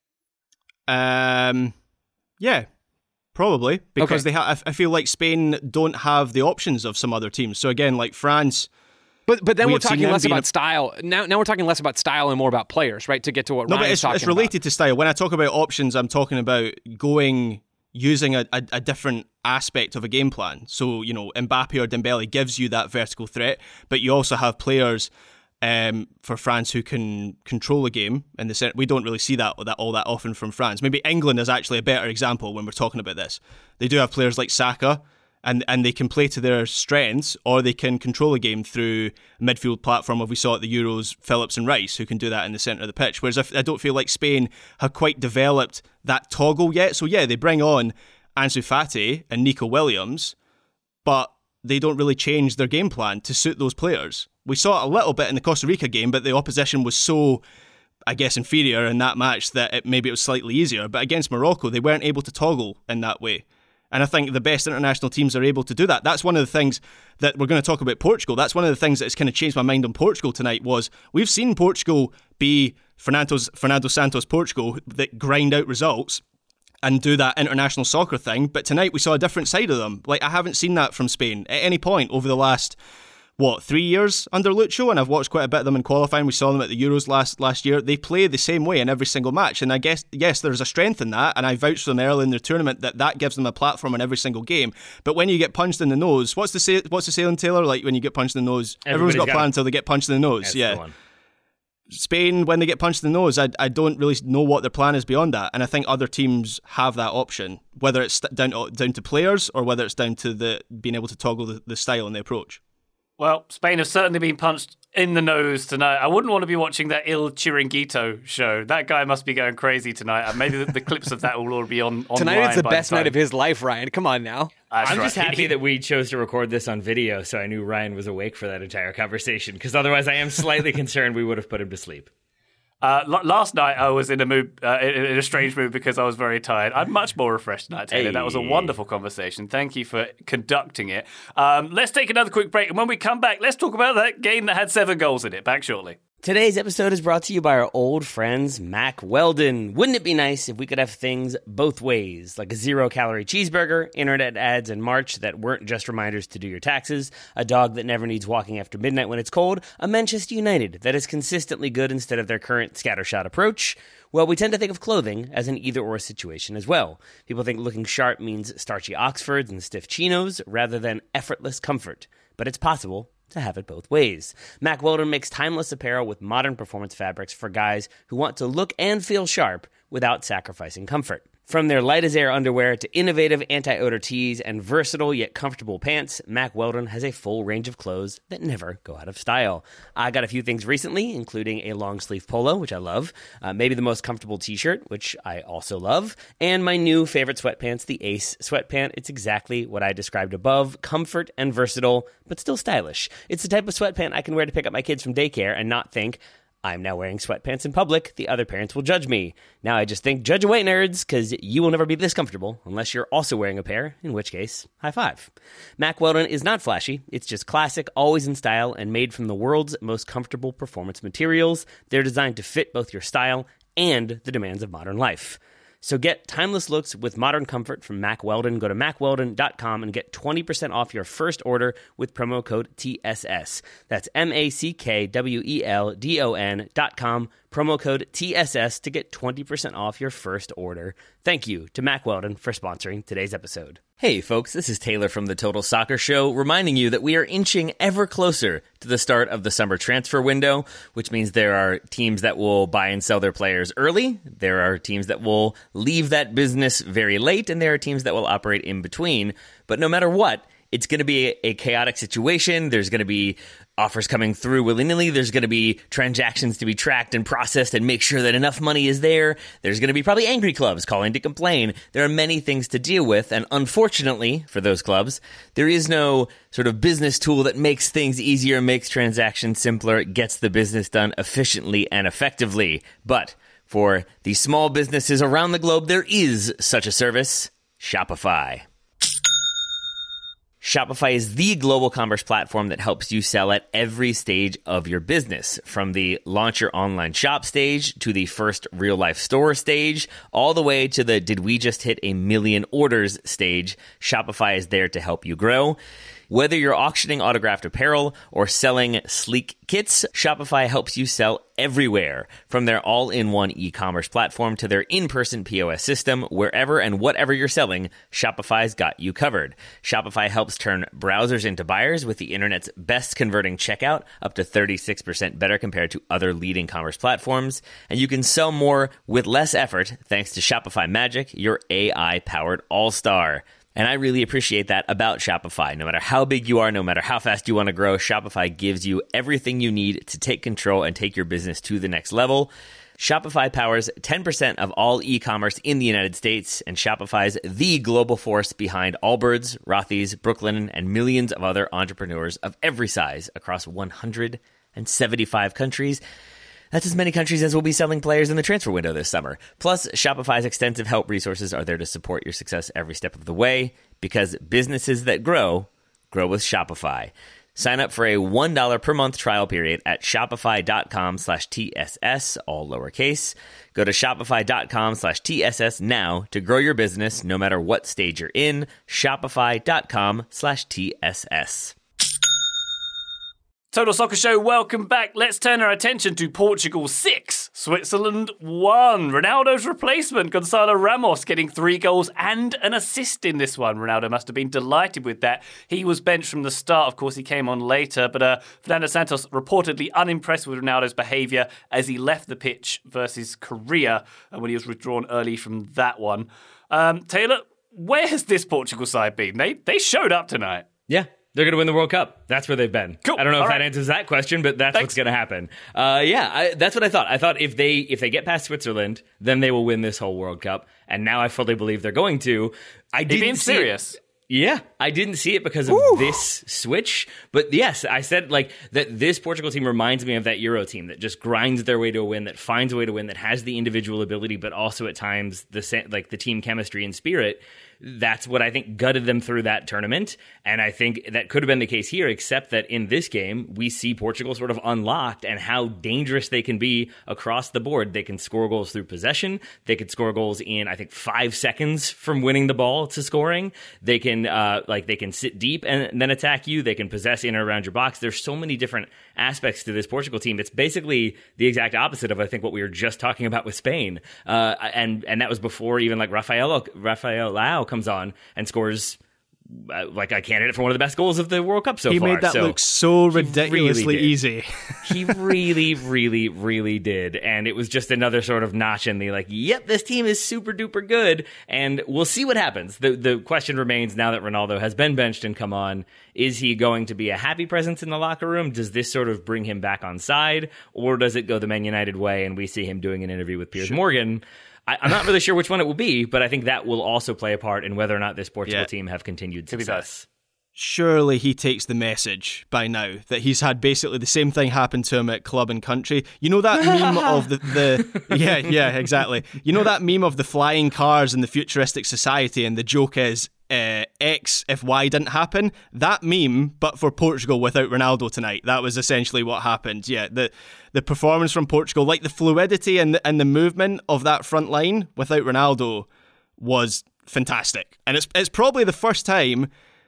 Um, yeah. Probably, because okay. they ha- I feel like Spain don't have the options of some other teams. So again, like France... But but then we we're talking less about a... style. Now now we're talking less about style and more about players, right? To get to what no, Ryan's but it's, talking it's related about. to style. When I talk about options, I'm talking about going... using a, a, a different aspect of a game plan. So, you know, Mbappe or Dembele gives you that vertical threat, but you also have players... Um, for France who can control a game in the sense we don't really see that, that all that often from France. Maybe England is actually a better example when we're talking about this. They do have players like Saka, and and they can play to their strengths, or they can control a game through a midfield platform. If we saw at the Euros, Phillips and Rice, who can do that in the centre of the pitch. Whereas I, I don't feel like Spain have quite developed that toggle yet. So yeah, they bring on Ansu Fati and Nico Williams, but they don't really change their game plan to suit those players. We saw it a little bit in the Costa Rica game, but the opposition was so, I guess, inferior in that match that it, maybe it was slightly easier. But against Morocco, they weren't able to toggle in that way. And I think the best international teams are able to do that. That's one of the things that we're going to talk about Portugal. That's one of the things that's kind of changed my mind on Portugal tonight was we've seen Portugal be Fernando's, Fernando Santos Portugal that grind out results and do that international soccer thing. But tonight we saw a different side of them. Like, I haven't seen that from Spain at any point over the last... what, three years under Lucho, and I've watched quite a bit of them in qualifying. We saw them at the Euros last last year. They play the same way in every single match, and I guess, yes, there's a strength in that, and I vouched for them early in their tournament that that gives them a platform in every single game. But when you get punched in the nose, what's the say, what's the saying, Taylor? Like, when you get punched in the nose, everyone's got a plan until they get punched in the nose. Yeah. Spain, when they get punched in the nose, I, I don't really know what their plan is beyond that, and I think other teams have that option, whether it's down to, down to players or whether it's down to the being able to toggle the, the style and the approach. Well, Spain have certainly been punched in the nose tonight. I wouldn't want to be watching that Il Chiringuito show. That guy must be going crazy tonight. And maybe the, the clips of that will all be on, on tonight is the best the night of his life, Ryan. Come on now. That's I'm right. just happy that we chose to record this on video, so I knew Ryan was awake for that entire conversation, because otherwise I am slightly concerned we would have put him to sleep. Uh, l- last night I was in a mood, uh, in, in a strange mood because I was very tired. I'm much more refreshed tonight, Taylor. Hey. That was a wonderful conversation. Thank you for conducting it. Um, let's take another quick break, and when we come back, let's talk about that game that had seven goals in it. Back shortly. Today's episode is brought to you by our old friends, Mack Weldon. Wouldn't it be nice if we could have things both ways, like a zero-calorie cheeseburger, internet ads in March that weren't just reminders to do your taxes, a dog that never needs walking after midnight when it's cold, a Manchester United that is consistently good instead of their current scattershot approach? Well, we tend to think of clothing as an either-or situation as well. People think looking sharp means starchy Oxfords and stiff chinos rather than effortless comfort. But it's possible to have it both ways. Mack Weldon makes timeless apparel with modern performance fabrics for guys who want to look and feel sharp without sacrificing comfort. From their light-as-air underwear to innovative anti-odor tees and versatile yet comfortable pants, Mack Weldon has a full range of clothes that never go out of style. I got a few things recently, including a long-sleeve polo, which I love, uh, maybe the most comfortable t-shirt, which I also love, and my new favorite sweatpants, the Ace sweatpant. It's exactly what I described above, comfort and versatile, but still stylish. It's the type of sweatpant I can wear to pick up my kids from daycare and not think, I'm now wearing sweatpants in public, the other parents will judge me. Now I just think, judge away, nerds, because you will never be this comfortable unless you're also wearing a pair, in which case, high five. Mack Weldon is not flashy. It's just classic, always in style, and made from the world's most comfortable performance materials. They're designed to fit both your style and the demands of modern life. So get timeless looks with modern comfort from Mack Weldon. Go to mack weldon dot com and get twenty percent off your first order with promo code T S S. That's M A C K W E L D O N dot com, promo code T S S to get twenty percent off your first order. Thank you to Mack Weldon for sponsoring today's episode. Hey folks, this is Taylor from the Total Soccer Show, reminding you that we are inching ever closer to the start of the summer transfer window, which means there are teams that will buy and sell their players early, there are teams that will leave that business very late, and there are teams that will operate in between. But no matter what, it's going to be a, a chaotic situation. There's going to be offers coming through willy-nilly. There's going to be transactions to be tracked and processed and make sure that enough money is there. There's going to be probably angry clubs calling to complain. There are many things to deal with, and unfortunately for those clubs, there is no sort of business tool that makes things easier, makes transactions simpler, gets the business done efficiently and effectively. But for the small businesses around the globe, there is such a service, Shopify. Shopify is the global commerce platform that helps you sell at every stage of your business, from the launch your online shop stage to the first real-life store stage, all the way to the did we just hit a million orders stage. Shopify is there to help you grow. Whether you're auctioning autographed apparel or selling sleek kits, Shopify helps you sell everywhere. From their all-in-one e-commerce platform to their in-person P O S system, wherever and whatever you're selling, Shopify's got you covered. Shopify helps turn browsers into buyers with the internet's best converting checkout, up to thirty-six percent better compared to other leading commerce platforms. And you can sell more with less effort thanks to Shopify Magic, your A I-powered all-star. And I really appreciate that about Shopify. No matter how big you are, no matter how fast you want to grow, Shopify gives you everything you need to take control and take your business to the next level. Shopify powers ten percent of all e-commerce in the United States, and Shopify's the global force behind Allbirds, Rothy's, Brooklinen, and millions of other entrepreneurs of every size across one hundred seventy-five countries. That's as many countries as will be selling players in the transfer window this summer. Plus, Shopify's extensive help resources are there to support your success every step of the way, because businesses that grow, grow with Shopify. Sign up for a one dollar per month trial period at shopify.com slash TSS, all lowercase. Go to shopify.com slash TSS now to grow your business no matter what stage you're in. Shopify.com slash TSS. Total Soccer Show, welcome back. Let's turn our attention to Portugal six, Switzerland one. Ronaldo's replacement, Gonçalo Ramos, getting three goals and an assist in this one. Ronaldo must have been delighted with that. He was benched from the start. Of course, he came on later, but uh, Fernando Santos reportedly unimpressed with Ronaldo's behaviour as he left the pitch versus Korea uh, when he was withdrawn early from that one. Um, Taylor, where has this Portugal side been? They, they showed up tonight. Yeah. They're going to win the World Cup. That's where they've been. Cool. I don't know All if right. that answers that question, but that's Thanks. what's going to happen. Uh, yeah, I, that's what I thought. I thought if they if they get past Switzerland, then they will win this whole World Cup. And now I fully believe they're going to. I didn't being see serious? It. Yeah, I didn't see it because of Ooh. this switch. But yes, I said like that this Portugal team reminds me of that Euro team that just grinds their way to a win, that finds a way to win, that has the individual ability, but also at times the like the team chemistry and spirit. That's what I think gutted them through that tournament. And I think that could have been the case here, except that in this game, we see Portugal sort of unlocked and how dangerous they can be across the board. They can score goals through possession. They could score goals in, I think, five seconds from winning the ball to scoring. They can, uh, like, they can sit deep and then attack you. They can possess in or around your box. There's so many different aspects to this Portugal team. It's basically the exact opposite of, I think, what we were just talking about with Spain. Uh, and, and that was before even, like, Rafael, Rafael Leao comes on and scores uh, like a candidate for one of the best goals of the World Cup so he far. He made that so look so ridiculously really easy. He really, really, really did. And it was just another sort of notch in the like, yep, this team is super duper good. And we'll see what happens. The the question remains now that Ronaldo has been benched and come on, is he going to be a happy presence in the locker room? Does this sort of bring him back on side? Or does it go the Man United way and we see him doing an interview with Piers sure. Morgan? I, I'm not really sure which one it will be, but I think that will also play a part in whether or not this Portugal yeah. team have continued success. Surely he takes the message by now that he's had basically the same thing happen to him at club and country. You know that meme of the, the yeah, yeah, exactly. You know that meme of the flying cars in the futuristic society, and the joke is uh, X if Y didn't happen? That meme, but for Portugal without Ronaldo tonight. That was essentially what happened. Yeah, the the performance from Portugal, like the fluidity and the, and the movement of that front line without Ronaldo was fantastic. And it's it's probably the first time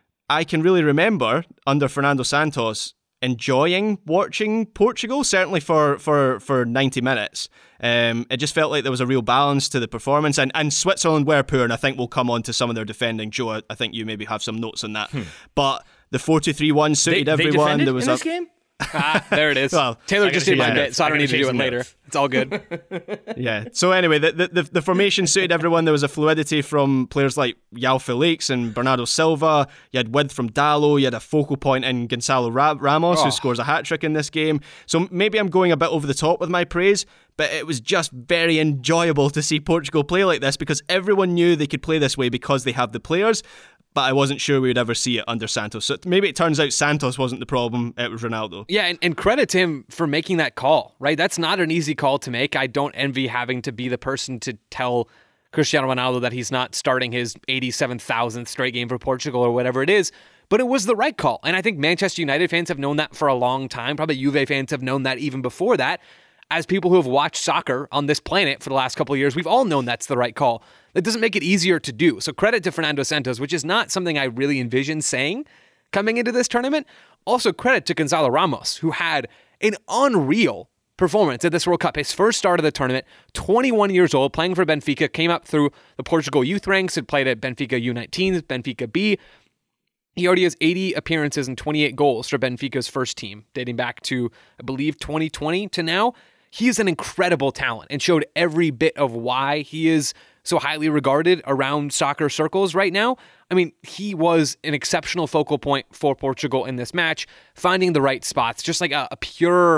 I can really remember under Fernando Santos enjoying watching Portugal, certainly for, for, for ninety minutes. Um, it just felt like there was a real balance to the performance, and, and Switzerland were poor, and I think we'll come on to some of their defending. Joe, I, I think you maybe have some notes on that. Hmm. But the four two three one suited they, everyone. They there was in a, this game? Ah, there it is. Well, Taylor I just gotta did my change bit, notes. so I I don't need gotta to do it change later. notes. It's all good. Yeah. So anyway, the, the the the formation suited everyone. There was a fluidity from players like João Felix and Bernardo Silva. You had width from Dalot. You had a focal point in Gonzalo Ra- Ramos, Oh. who scores a hat trick in this game. So maybe I'm going a bit over the top with my praise, but it was just very enjoyable to see Portugal play like this because everyone knew they could play this way because they have the players. But I wasn't sure we would ever see it under Santos. So maybe it turns out Santos wasn't the problem, it was Ronaldo. Yeah, and, and credit to him for making that call, right? That's not an easy call to make. I don't envy having to be the person to tell Cristiano Ronaldo that he's not starting his eighty-seven thousandth straight game for Portugal or whatever it is. But it was the right call. And I think Manchester United fans have known that for a long time. Probably Juve fans have known that even before that. As people who have watched soccer on this planet for the last couple of years, we've all known that's the right call. That doesn't make it easier to do. So credit to Fernando Santos, which is not something I really envisioned saying coming into this tournament. Also credit to Gonzalo Ramos, who had an unreal performance at this World Cup. His first start of the tournament, twenty-one years old, playing for Benfica, came up through the Portugal youth ranks, had played at Benfica U nineteens, Benfica B. He already has eighty appearances and twenty-eight goals for Benfica's first team, dating back to, I believe, twenty twenty to now. He is an incredible talent and showed every bit of why he is so highly regarded around soccer circles right now. I mean, he was an exceptional focal point for Portugal in this match, finding the right spots, just like a, a pure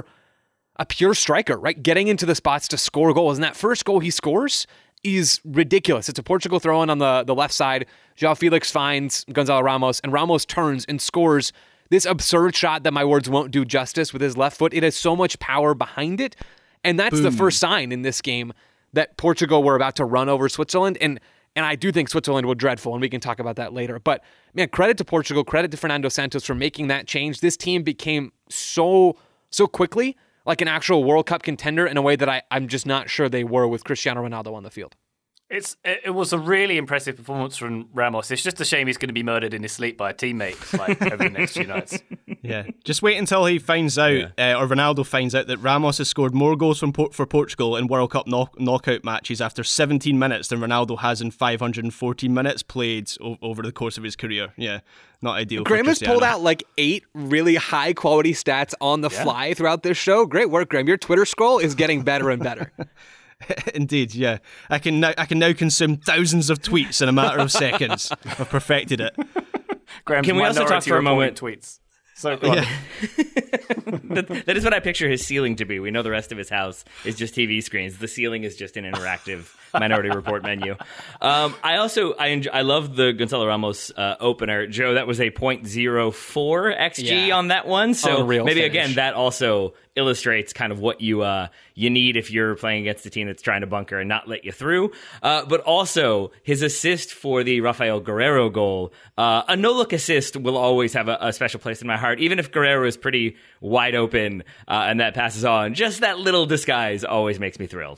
a pure striker, right? Getting into the spots to score goals. And that first goal he scores is ridiculous. It's a Portugal throw-in on the, the left side. João Felix finds Gonzalo Ramos, and Ramos turns and scores this absurd shot that my words won't do justice with his left foot. It has so much power behind it. And that's Boom. the first sign in this game that Portugal were about to run over Switzerland. And and I do think Switzerland were dreadful, and we can talk about that later. But, man, credit to Portugal, credit to Fernando Santos for making that change. This team became so, so quickly like an actual World Cup contender in a way that I, I'm just not sure they were with Cristiano Ronaldo on the field. It's It was a really impressive performance from Ramos. It's just a shame he's going to be murdered in his sleep by a teammate like over the next few nights. Yeah, just wait until he finds out, yeah. uh, or Ronaldo finds out, that Ramos has scored more goals from Port- for Portugal in World Cup knock- knockout matches after seventeen minutes than Ronaldo has in five hundred fourteen minutes played o- over the course of his career. Yeah, not ideal. Graham for has pulled out like eight really high quality stats on the yeah. fly throughout this show. Great work, Graham. Your Twitter scroll is getting better and better. Indeed, yeah. I can now I can now consume thousands of tweets in a matter of seconds. I've perfected it. Graham's can we also talk for a moment? Tweets. So yeah. that, that is what I picture his ceiling to be. We know the rest of his house is just T V screens. The ceiling is just an interactive Minority Report menu. Um, I also I enjoy, I love the Gonzalo Ramos uh, opener. Joe, that was a point oh four X G yeah. on that one. So Unreal maybe finish. again that also illustrates kind of what you uh, you need if you're playing against a team that's trying to bunker and not let you through. Uh, but also his assist for the Rafael Guerreiro goal. Uh, a no-look assist will always have a, a special place in my heart, even if Guerreiro is pretty wide open uh, and that passes on. Just that little disguise always makes me thrilled.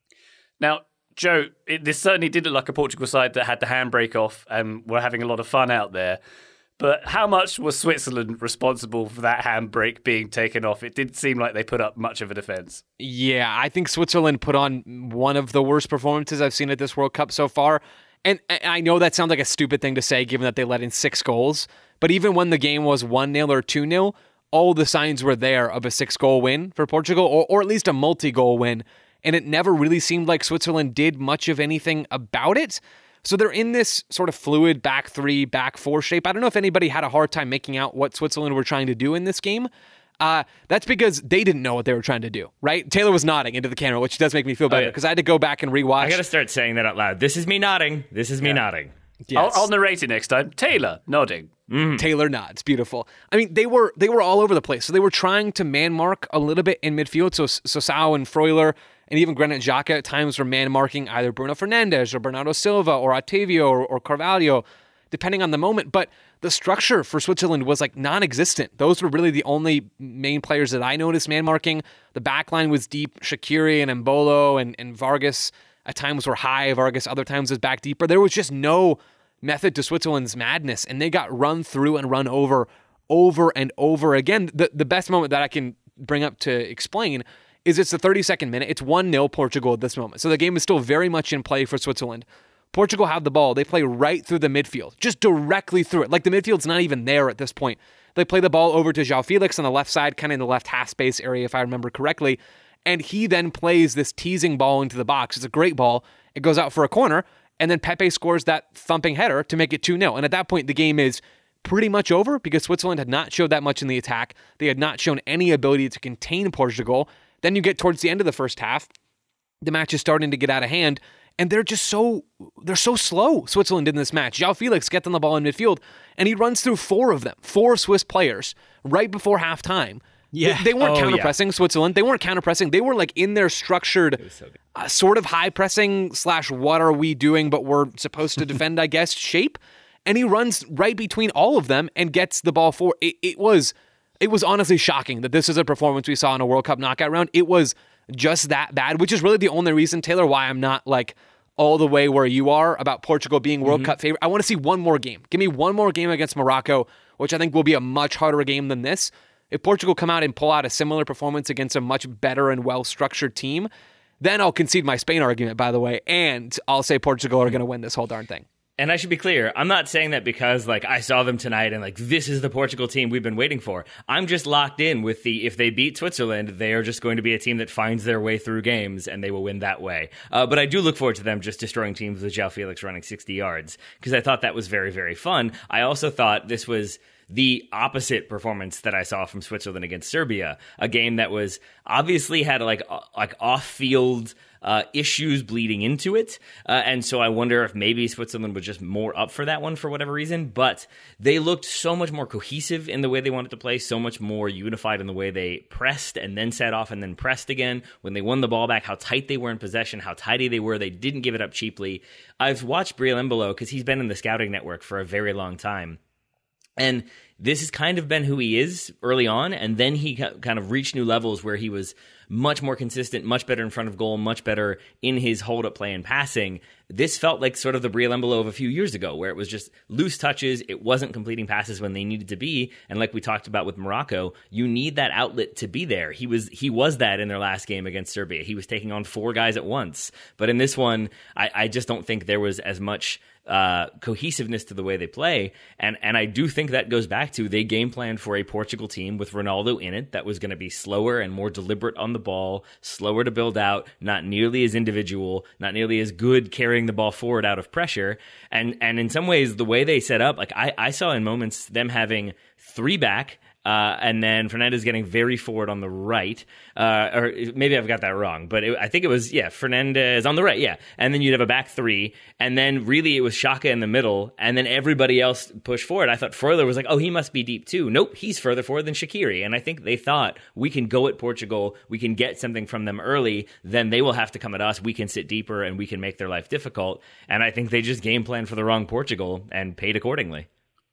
Now, Joe, it, this certainly did look like a Portugal side that had the handbrake off and were having a lot of fun out there. But how much was Switzerland responsible for that handbrake being taken off? It didn't seem like they put up much of a defense. Yeah, I think Switzerland put on one of the worst performances I've seen at this World Cup so far. And I know that sounds like a stupid thing to say given that they let in six goals. But even when the game was one nil or two nil, all the signs were there of a six-goal win for Portugal, or, or at least a multi-goal win. And it never really seemed like Switzerland did much of anything about it. So they're in this sort of fluid back three, back four shape. I don't know if anybody had a hard time making out what Switzerland were trying to do in this game. Uh, that's because they didn't know what they were trying to do, right? Taylor was nodding into the camera, which does make me feel better because oh, yeah. I had to go back and rewatch. I got to start saying that out loud. This is me nodding. This is me yeah. nodding. Yes. I'll, I'll narrate it next time. Taylor nodding. Mm-hmm. Taylor nods. Beautiful. I mean, they were they were all over the place. So they were trying to man mark a little bit in midfield. So Sosao and Freuler and even Granit Xhaka at times were man marking either Bruno Fernandes or Bernardo Silva or Otavio or, or Carvalho, depending on the moment. But the structure for Switzerland was like non-existent. Those were really the only main players that I noticed man marking. The back line was deep. Shaqiri and Embolo and, and Vargas at times were high. Vargas other times was back deeper. There was just no method to Switzerland's madness, and they got run through and run over over and over again. The, the best moment that I can bring up to explain is it's the thirty-second minute. It's one nil Portugal at this moment. So the game is still very much in play for Switzerland. Portugal have the ball. They play right through the midfield, just directly through it. Like the midfield's not even there at this point. They play the ball over to João Felix on the left side, kind of in the left half space area, if I remember correctly. And he then plays this teasing ball into the box. It's a great ball. It goes out for a corner. And then Pepe scores that thumping header to make it two nil. And at that point, the game is pretty much over because Switzerland had not showed that much in the attack. They had not shown any ability to contain Portugal. Then you get towards the end of the first half. The match is starting to get out of hand. And they're just so, they're so slow, Switzerland in this match. João Felix gets on the ball in midfield, and he runs through four of them, four Swiss players, right before halftime. Yeah. They, they weren't Oh, counter-pressing, yeah. Switzerland. They weren't counter-pressing. They were like in their structured, so uh, sort of high-pressing slash what are we doing, but we're supposed to defend, I guess, shape. And he runs right between all of them and gets the ball forward. It, it was, it was honestly shocking that this is a performance we saw in a World Cup knockout round. It was just that bad, which is really the only reason, Taylor, why I'm not like all the way where you are about Portugal being World Mm-hmm. Cup favorite. I want to see one more game. Give me one more game against Morocco, which I think will be a much harder game than this. If Portugal come out and pull out a similar performance against a much better and well-structured team, then I'll concede my Spain argument, by the way, and I'll say Portugal are going to win this whole darn thing. And I should be clear, I'm not saying that because like I saw them tonight and like this is the Portugal team we've been waiting for. I'm just locked in with the if they beat Switzerland, they are just going to be a team that finds their way through games and they will win that way. Uh, but I do look forward to them just destroying teams with João Felix running sixty yards because I thought that was very, very fun. I also thought this was the opposite performance that I saw from Switzerland against Serbia, a game that was obviously had like like off-field uh, issues bleeding into it, uh, and so I wonder if maybe Switzerland was just more up for that one for whatever reason, but they looked so much more cohesive in the way they wanted to play, so much more unified in the way they pressed and then set off and then pressed again. When they won the ball back, how tight they were in possession, how tidy they were, they didn't give it up cheaply. I've watched Briel Embolo because he's been in the scouting network for a very long time. And this has kind of been who he is early on, and then he kind of reached new levels where he was much more consistent, much better in front of goal, much better in his hold-up play and passing. This felt like sort of the Briel Embolo of a few years ago, where it was just loose touches, it wasn't completing passes when they needed to be, and like we talked about with Morocco, you need that outlet to be there. He was he was that in their last game against Serbia. He was taking on four guys at once. But in this one, I, I just don't think there was as much Uh, cohesiveness to the way they play. And and I do think that goes back to they game planned for a Portugal team with Ronaldo in it that was going to be slower and more deliberate on the ball, slower to build out, not nearly as individual, not nearly as good carrying the ball forward out of pressure. And and in some ways, the way they set up, like I, I saw in moments them having three back, Uh, and then Fernandez getting very forward on the right. Uh, or maybe I've got that wrong, but it, I think it was, yeah, Fernandez on the right, yeah. And then you'd have a back three, and then really it was Xhaka in the middle, and then everybody else pushed forward. I thought Freuler was like, oh, he must be deep too. Nope, he's further forward than Shaqiri. And I think they thought, we can go at Portugal, we can get something from them early, then they will have to come at us, we can sit deeper, and we can make their life difficult. And I think they just game planned for the wrong Portugal and paid accordingly.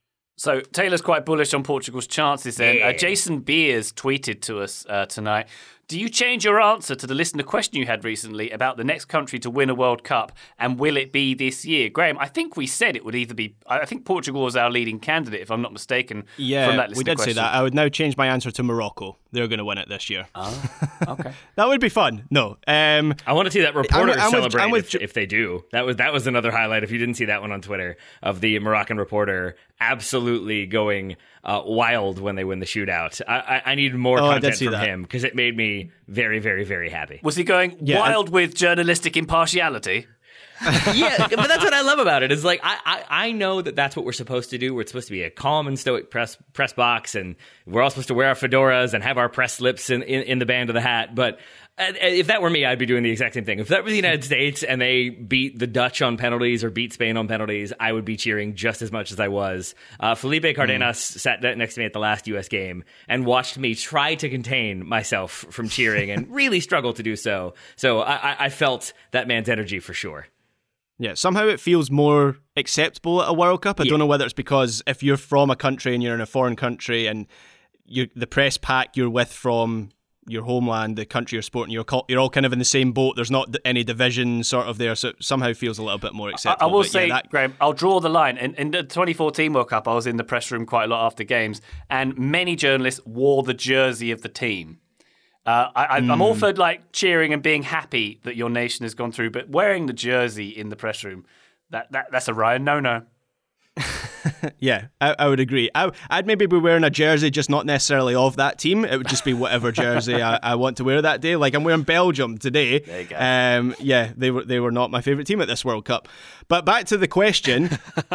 So Taylor's quite bullish on Portugal's chances then. Yeah. Uh, Jason Beers tweeted to us uh, tonight, do you change your answer to the listener question you had recently about the next country to win a World Cup, and will it be this year? Graham, I think we said it would either be, I think Portugal was our leading candidate, if I'm not mistaken, Yeah, from that listener we did question. say that. I would now change my answer to Morocco. They're going to win it this year. Oh, okay. That would be fun. No. Um, I want to see that reporter I'm- I'm with- celebrate I'm with if, Jo- if they do. That was that was another highlight. If you didn't see that one on Twitter, of the Moroccan reporter absolutely going uh, wild when they win the shootout. I, I, I need more Oh, I did content see from that. him because it made me very, very, very happy. Was he going Yeah, wild with journalistic impartiality? Yeah, but that's what I love about it. Is like I, I I know that that's what we're supposed to do. We're supposed to be a calm and stoic press press box, and we're all supposed to wear our fedoras and have our press slips in, in, in the band of the hat. But if that were me, I'd be doing the exact same thing. If that was the United States and they beat the Dutch on penalties or beat Spain on penalties, I would be cheering just as much as I was. Uh, Felipe Cardenas mm. sat next to me at the last U S game and watched me try to contain myself from cheering and really struggle to do so. So I, I felt that man's energy for sure. Yeah, somehow it feels more acceptable at a World Cup. I Yeah. don't know whether it's because if you're from a country and you're in a foreign country and you the press pack you're with from your homeland, the country you're supporting, you're, call, you're all kind of in the same boat. There's not any division sort of there, so it somehow feels a little bit more acceptable. I, I will But say, yeah, that, Graham, I'll draw the line. In, in the twenty fourteen World Cup, I was in the press room quite a lot after games, and many journalists wore the jersey of the team. Uh, I, I, I'm all for like cheering and being happy that your nation has gone through, but wearing the jersey in the press room, That, that That's a Ryan no-no. Yeah, I, I would agree. I, I'd maybe be wearing a jersey, just not necessarily of that team. It would just be whatever jersey I, I want to wear that day. Like I'm wearing Belgium today. There you go. Um, yeah, they were they were not my favourite team at this World Cup. But back to the question,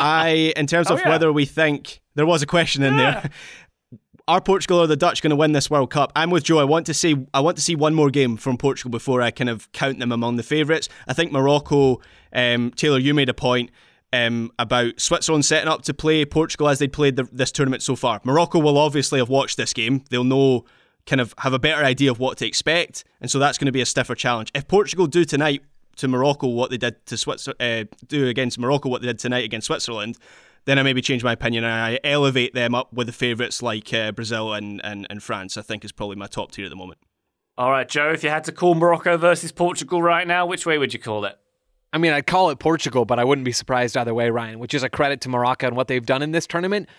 I in terms Oh, of yeah. whether we think there was a question in Yeah. there. Are Portugal or the Dutch going to win this World Cup? I'm with Joe. I want to see I want to see one more game from Portugal before I kind of count them among the favourites. I think Morocco. Um, Taylor, you made a point. Um, about Switzerland setting up to play Portugal as they played the, this tournament so far. Morocco will obviously have watched this game. They'll know, kind of have a better idea of what to expect, and so that's going to be a stiffer challenge. If Portugal do tonight to Morocco what they did to Switzerland, uh, do against Morocco what they did tonight against Switzerland, then I maybe change my opinion and I elevate them up with the favourites like uh, Brazil and, and, and France. I think is probably my top tier at the moment. All right, Joe, if you had to call Morocco versus Portugal right now, which way would you call it? I mean, I'd call it Portugal, but I wouldn't be surprised either way, Ryan, which is a credit to Morocco and what they've done in this tournament.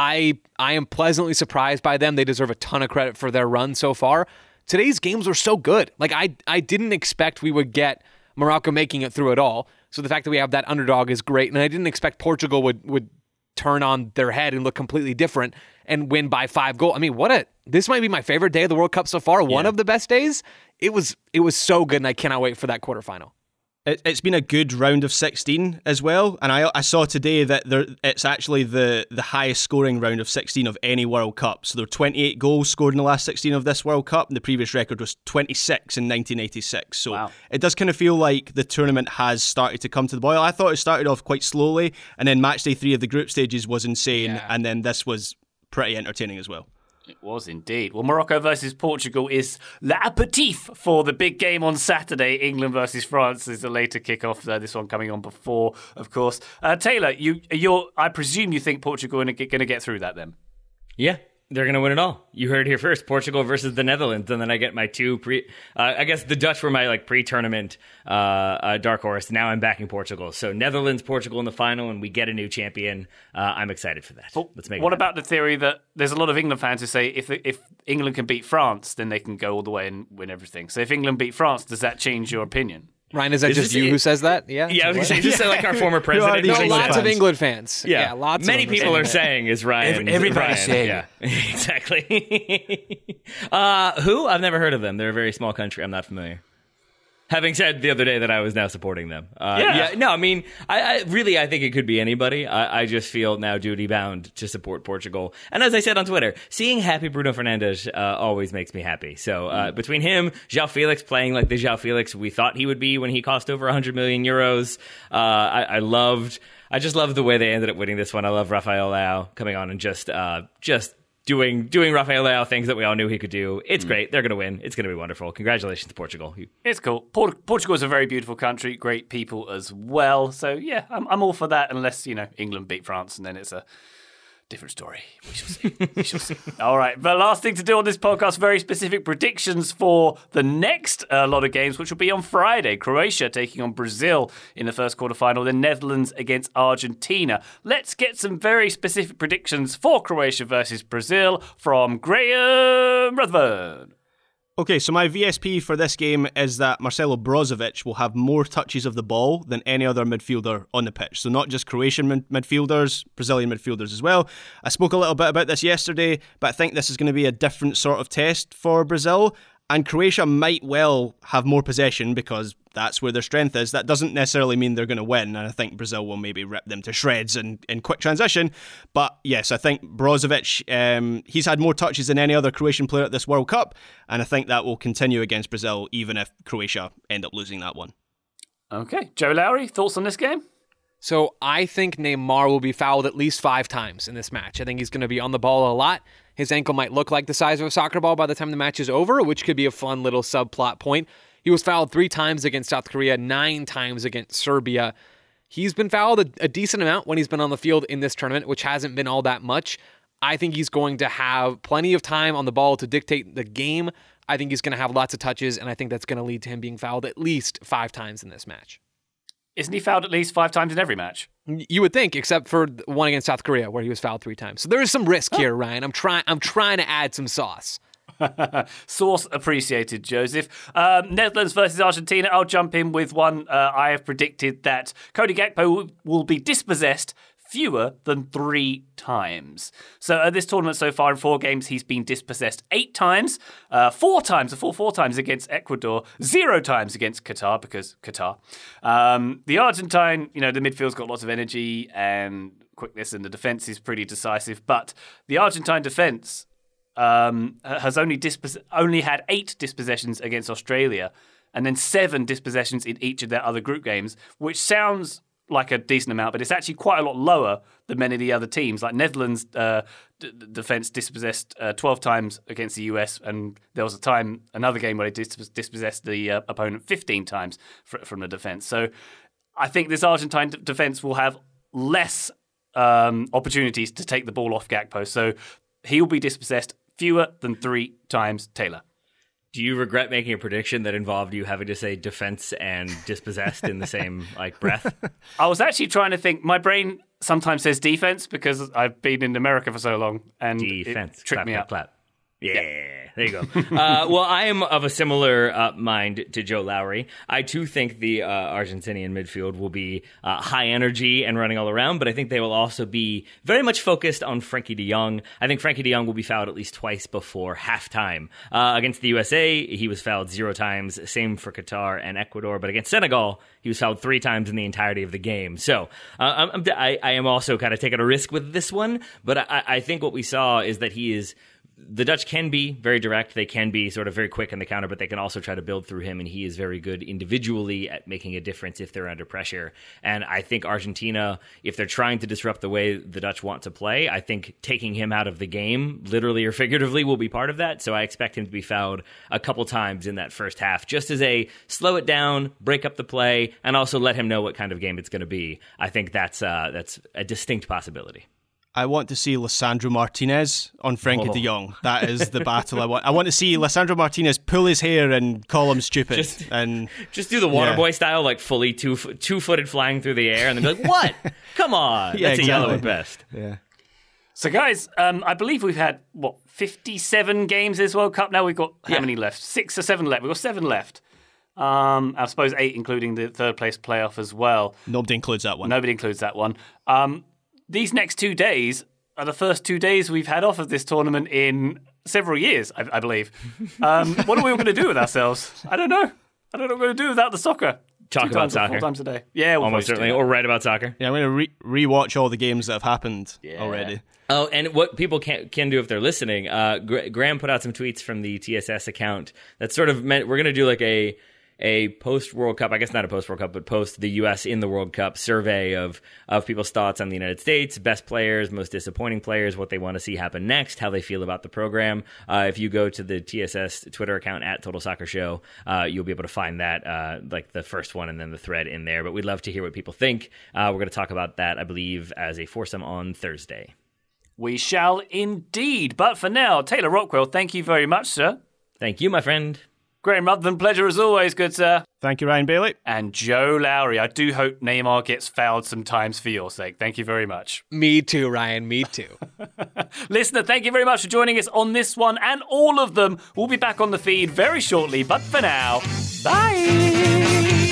I I am pleasantly surprised by them. They deserve a ton of credit for their run so far. Today's games were so good. Like, I, I didn't expect we would get Morocco making it through at all. So the fact that we have that underdog is great. And I didn't expect Portugal would, would turn on their head and look completely different and win by five goals. I mean, what a... This might be my favorite day of the World Cup so far. One Yeah. of the best days. It was It was so good, and I cannot wait for that quarterfinal. It, it's been a good round of sixteen as well, and I I saw today that there it's actually the, the highest scoring round of sixteen of any World Cup. So there were twenty-eight goals scored in the last sixteen of this World Cup, and the previous record was twenty-six in nineteen eighty-six. So Wow. it does kind of feel like the tournament has started to come to the boil. I thought it started off quite slowly, and then match day three of the group stages was insane, Yeah. and then this was pretty entertaining as well. It was indeed. Well, Morocco versus Portugal is l'apéritif for the big game on Saturday. England versus France is the later kickoff. Uh, this one coming on before, of course. Uh, Taylor, you, you're. I presume you think Portugal are going to get through that then? Yeah, they're going to win it all. You heard it here first. Portugal versus the Netherlands, and then I get my two pre. Uh, I guess the Dutch were my like pre-tournament uh, uh, dark horse. Now I'm backing Portugal. So Netherlands, Portugal in the final, and we get a new champion. Uh, I'm excited for that. But Let's make. what it happen. about the theory that there's a lot of England fans who say if if England can beat France, then they can go all the way and win everything. So if England beat France, does that change your opinion? Ryan, is that Is just this you it? who says that? Yeah. Yeah, I was going to say, just like our former are president. these No, England lots of fans? England fans. Yeah, lots. Many of them people are saying saying is Ryan. Every- everybody's Ryan. saying Yeah, exactly. uh, who? I've never heard of them. They're a very small country. I'm not familiar. Having said the other day that I was now supporting them. Uh, Yeah. No, I mean, I, I really, I think it could be anybody. I, I just feel now duty bound to support Portugal. And as I said on Twitter, seeing happy Bruno Fernandes uh, always makes me happy. So uh, between him, João Felix playing like the João Felix we thought he would be when he cost over one hundred million euros. Uh, I, I loved, I just loved the way they ended up winning this one. I love Rafael Leao coming on and just, uh, just, Doing doing Rafael Leao things that we all knew he could do. It's great. They're going to win. It's going to be wonderful. Congratulations to Portugal. It's cool. Port- Portugal is a very beautiful country, great people as well. So yeah, I'm I'm all for that. Unless you know England beat France, and then it's a different story. We shall see. We shall see. All right. The last thing to do on this podcast, very specific predictions for the next uh, lot of games, which will be on Friday. Croatia taking on Brazil in the first quarterfinal, then Netherlands against Argentina. Let's get some very specific predictions for Croatia versus Brazil from Graham Rutherford. Okay, so my V S P for this game is that Marcelo Brozovic will have more touches of the ball than any other midfielder on the pitch. So not just Croatian mid- midfielders, Brazilian midfielders as well. I spoke a little bit about this yesterday, but I think this is going to be a different sort of test for Brazil. And Croatia might well have more possession because that's where their strength is. That doesn't necessarily mean they're going to win, and I think Brazil will maybe rip them to shreds in, in quick transition. But yes, I think Brozovic, um, he's had more touches than any other Croatian player at this World Cup, and I think that will continue against Brazil, even if Croatia end up losing that one. Okay. Joe Lowry, thoughts on this game? So I think Neymar will be fouled at least five times in this match. I think he's going to be on the ball a lot. His ankle might look like the size of a soccer ball by the time the match is over, which could be a fun little subplot point. He was fouled three times against South Korea, nine times against Serbia. He's been fouled a, a decent amount when he's been on the field in this tournament, which hasn't been all that much. I think he's going to have plenty of time on the ball to dictate the game. I think he's going to have lots of touches, and I think that's going to lead to him being fouled at least five times in this match. Isn't he fouled at least five times in every match? You would think, except for the one against South Korea, where he was fouled three times. So there is some risk here, Ryan. I'm trying. I'm trying to add some sauce. Source appreciated, Joseph. Um, Netherlands versus Argentina. I'll jump in with one. Uh, I have predicted that Cody Gakpo will be dispossessed fewer than three times. So at this tournament so far in four games, he's been dispossessed eight times, uh, four times, a full four times against Ecuador, zero times against Qatar, because Qatar. Um, the Argentine, you know, the midfield's got lots of energy and quickness, and the defence is pretty decisive, but the Argentine defence um, has only dispos- only had eight dispossessions against Australia, and then seven dispossessions in each of their other group games, which sounds like a decent amount, but it's actually quite a lot lower than many of the other teams. Like Netherlands uh, d- defence dispossessed uh, twelve times against the U S, and there was a time, another game where they dis- dispossessed the uh, opponent fifteen times fr- from the defence. So I think this Argentine d- defence will have less um, opportunities to take the ball off Gakpo. So he will be dispossessed fewer than three times. Taylor. Do you regret making a prediction that involved you having to say defense and dispossessed in the same like breath? I was actually trying to think. My brain sometimes says defense because I've been in America for so long, and defense. it tricked clap, me clap, up. Clap. Yeah, yeah, there you go. uh, well, I am of a similar uh, mind to Joe Lowry. I too think the uh, Argentinian midfield will be uh, high energy and running all around, but I think they will also be very much focused on Frankie de Jong. I think Frankie de Jong will be fouled at least twice before halftime. Uh, against the U S A, he was fouled zero times. Same for Qatar and Ecuador. But against Senegal, he was fouled three times in the entirety of the game. So uh, I'm, I, I am also kind of taking a risk with this one, but I, I think what we saw is that he is... The Dutch can be very direct. They can be sort of very quick in the counter, but they can also try to build through him, and he is very good individually at making a difference if they're under pressure. And I think Argentina, if they're trying to disrupt the way the Dutch want to play, I think taking him out of the game, literally or figuratively, will be part of that. So I expect him to be fouled a couple times in that first half, just as a slow it down, break up the play, and also let him know what kind of game it's going to be. I think that's uh, that's a distinct possibility. I want to see Lisandro Martinez on Frankie Oh. de Jong. That is the battle I want. I want to see Lisandro Martinez pull his hair and call him stupid. Just, and just do the water yeah. boy style, like fully two two footed flying through the air, and then be like, "What? Come on!" Yeah, That's exactly. a yellow at best. Yeah. So, guys, um, I believe we've had, what, fifty-seven games this World Cup now? We've got how Yeah. many left? Six or seven left. We've got seven left. Um, I suppose eight, including the third place playoff as well. Nobody includes that one. Nobody includes that one. Um, these next two days are the first two days we've had off of this tournament in several years, I, I believe. Um, what are we all going to do with ourselves? I don't know. I don't know what we're going to do without the soccer. Talk Two about times or soccer. Four times a day. Yeah, we'll Almost probably certainly, do or that. write about soccer. Yeah, I'm going to re- rewatch all the games that have happened Yeah. already. Oh, and what people can can do if they're listening, uh, Gra- Graham put out some tweets from the T S S account that sort of meant we're going to do like a a post World Cup, I guess not a post World Cup, but post the U S in the World Cup survey of of people's thoughts on the United States, best players, most disappointing players, what they want to see happen next, how they feel about the program. Uh, if you go to the T S S Twitter account at Total Soccer Show, uh, you'll be able to find that, uh, like the first one and then the thread in there. But we'd love to hear what people think. Uh, we're going to talk about that, I believe, as a foursome on Thursday. We shall indeed. But for now, Taylor Rockwell, thank you very much, sir. Thank you, my friend. Graham Rutherford, pleasure as always, good sir. Thank you, Ryan Bailey. And Joe Lowry, I do hope Neymar gets fouled sometimes for your sake. Thank you very much. Me too, Ryan. Me too. Listener, thank you very much for joining us on this one and all of them. We'll be back on the feed very shortly, but for now, bye!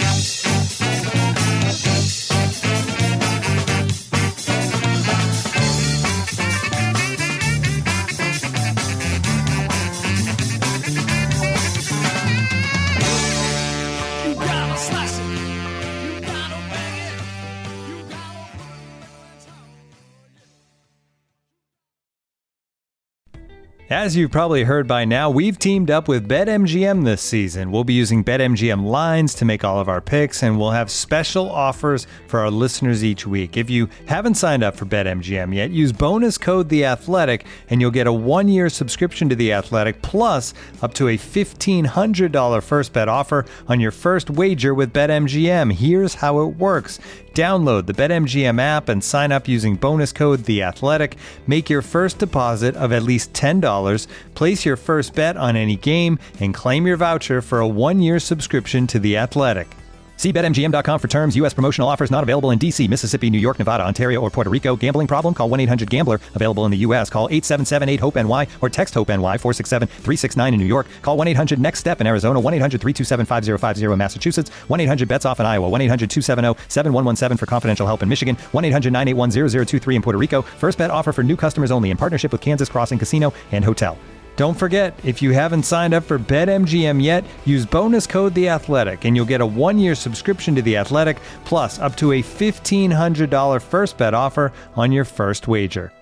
As you've probably heard by now, we've teamed up with BetMGM this season. We'll be using BetMGM lines to make all of our picks, and we'll have special offers for our listeners each week. If you haven't signed up for BetMGM yet, use bonus code The Athletic, and you'll get a one-year subscription to The Athletic, plus up to a fifteen hundred dollars first bet offer on your first wager with BetMGM. Here's how it works. Download the BetMGM app and sign up using bonus code The Athletic. Make your first deposit of at least ten dollars, place your first bet on any game, and claim your voucher for a one-year subscription to The Athletic. See Bet M G M dot com for terms. U S promotional offers not available in D C, Mississippi, New York, Nevada, Ontario, or Puerto Rico. Gambling problem? Call one eight hundred gambler. Available in the U S. Call eight seven seven eight hope N Y or text HOPE-NY four six seven three six nine in New York. Call one eight hundred next step in Arizona. one eight hundred three two seven five zero five zero in Massachusetts. one eight hundred bets off in Iowa. one eight hundred two seven zero seven one one seven for confidential help in Michigan. one eight hundred nine eight one zero zero two three in Puerto Rico. First bet offer for new customers only in partnership with Kansas Crossing Casino and Hotel. Don't forget, if you haven't signed up for BetMGM yet, use bonus code The Athletic, and you'll get a one-year subscription to The Athletic, plus up to a fifteen hundred dollars first bet offer on your first wager.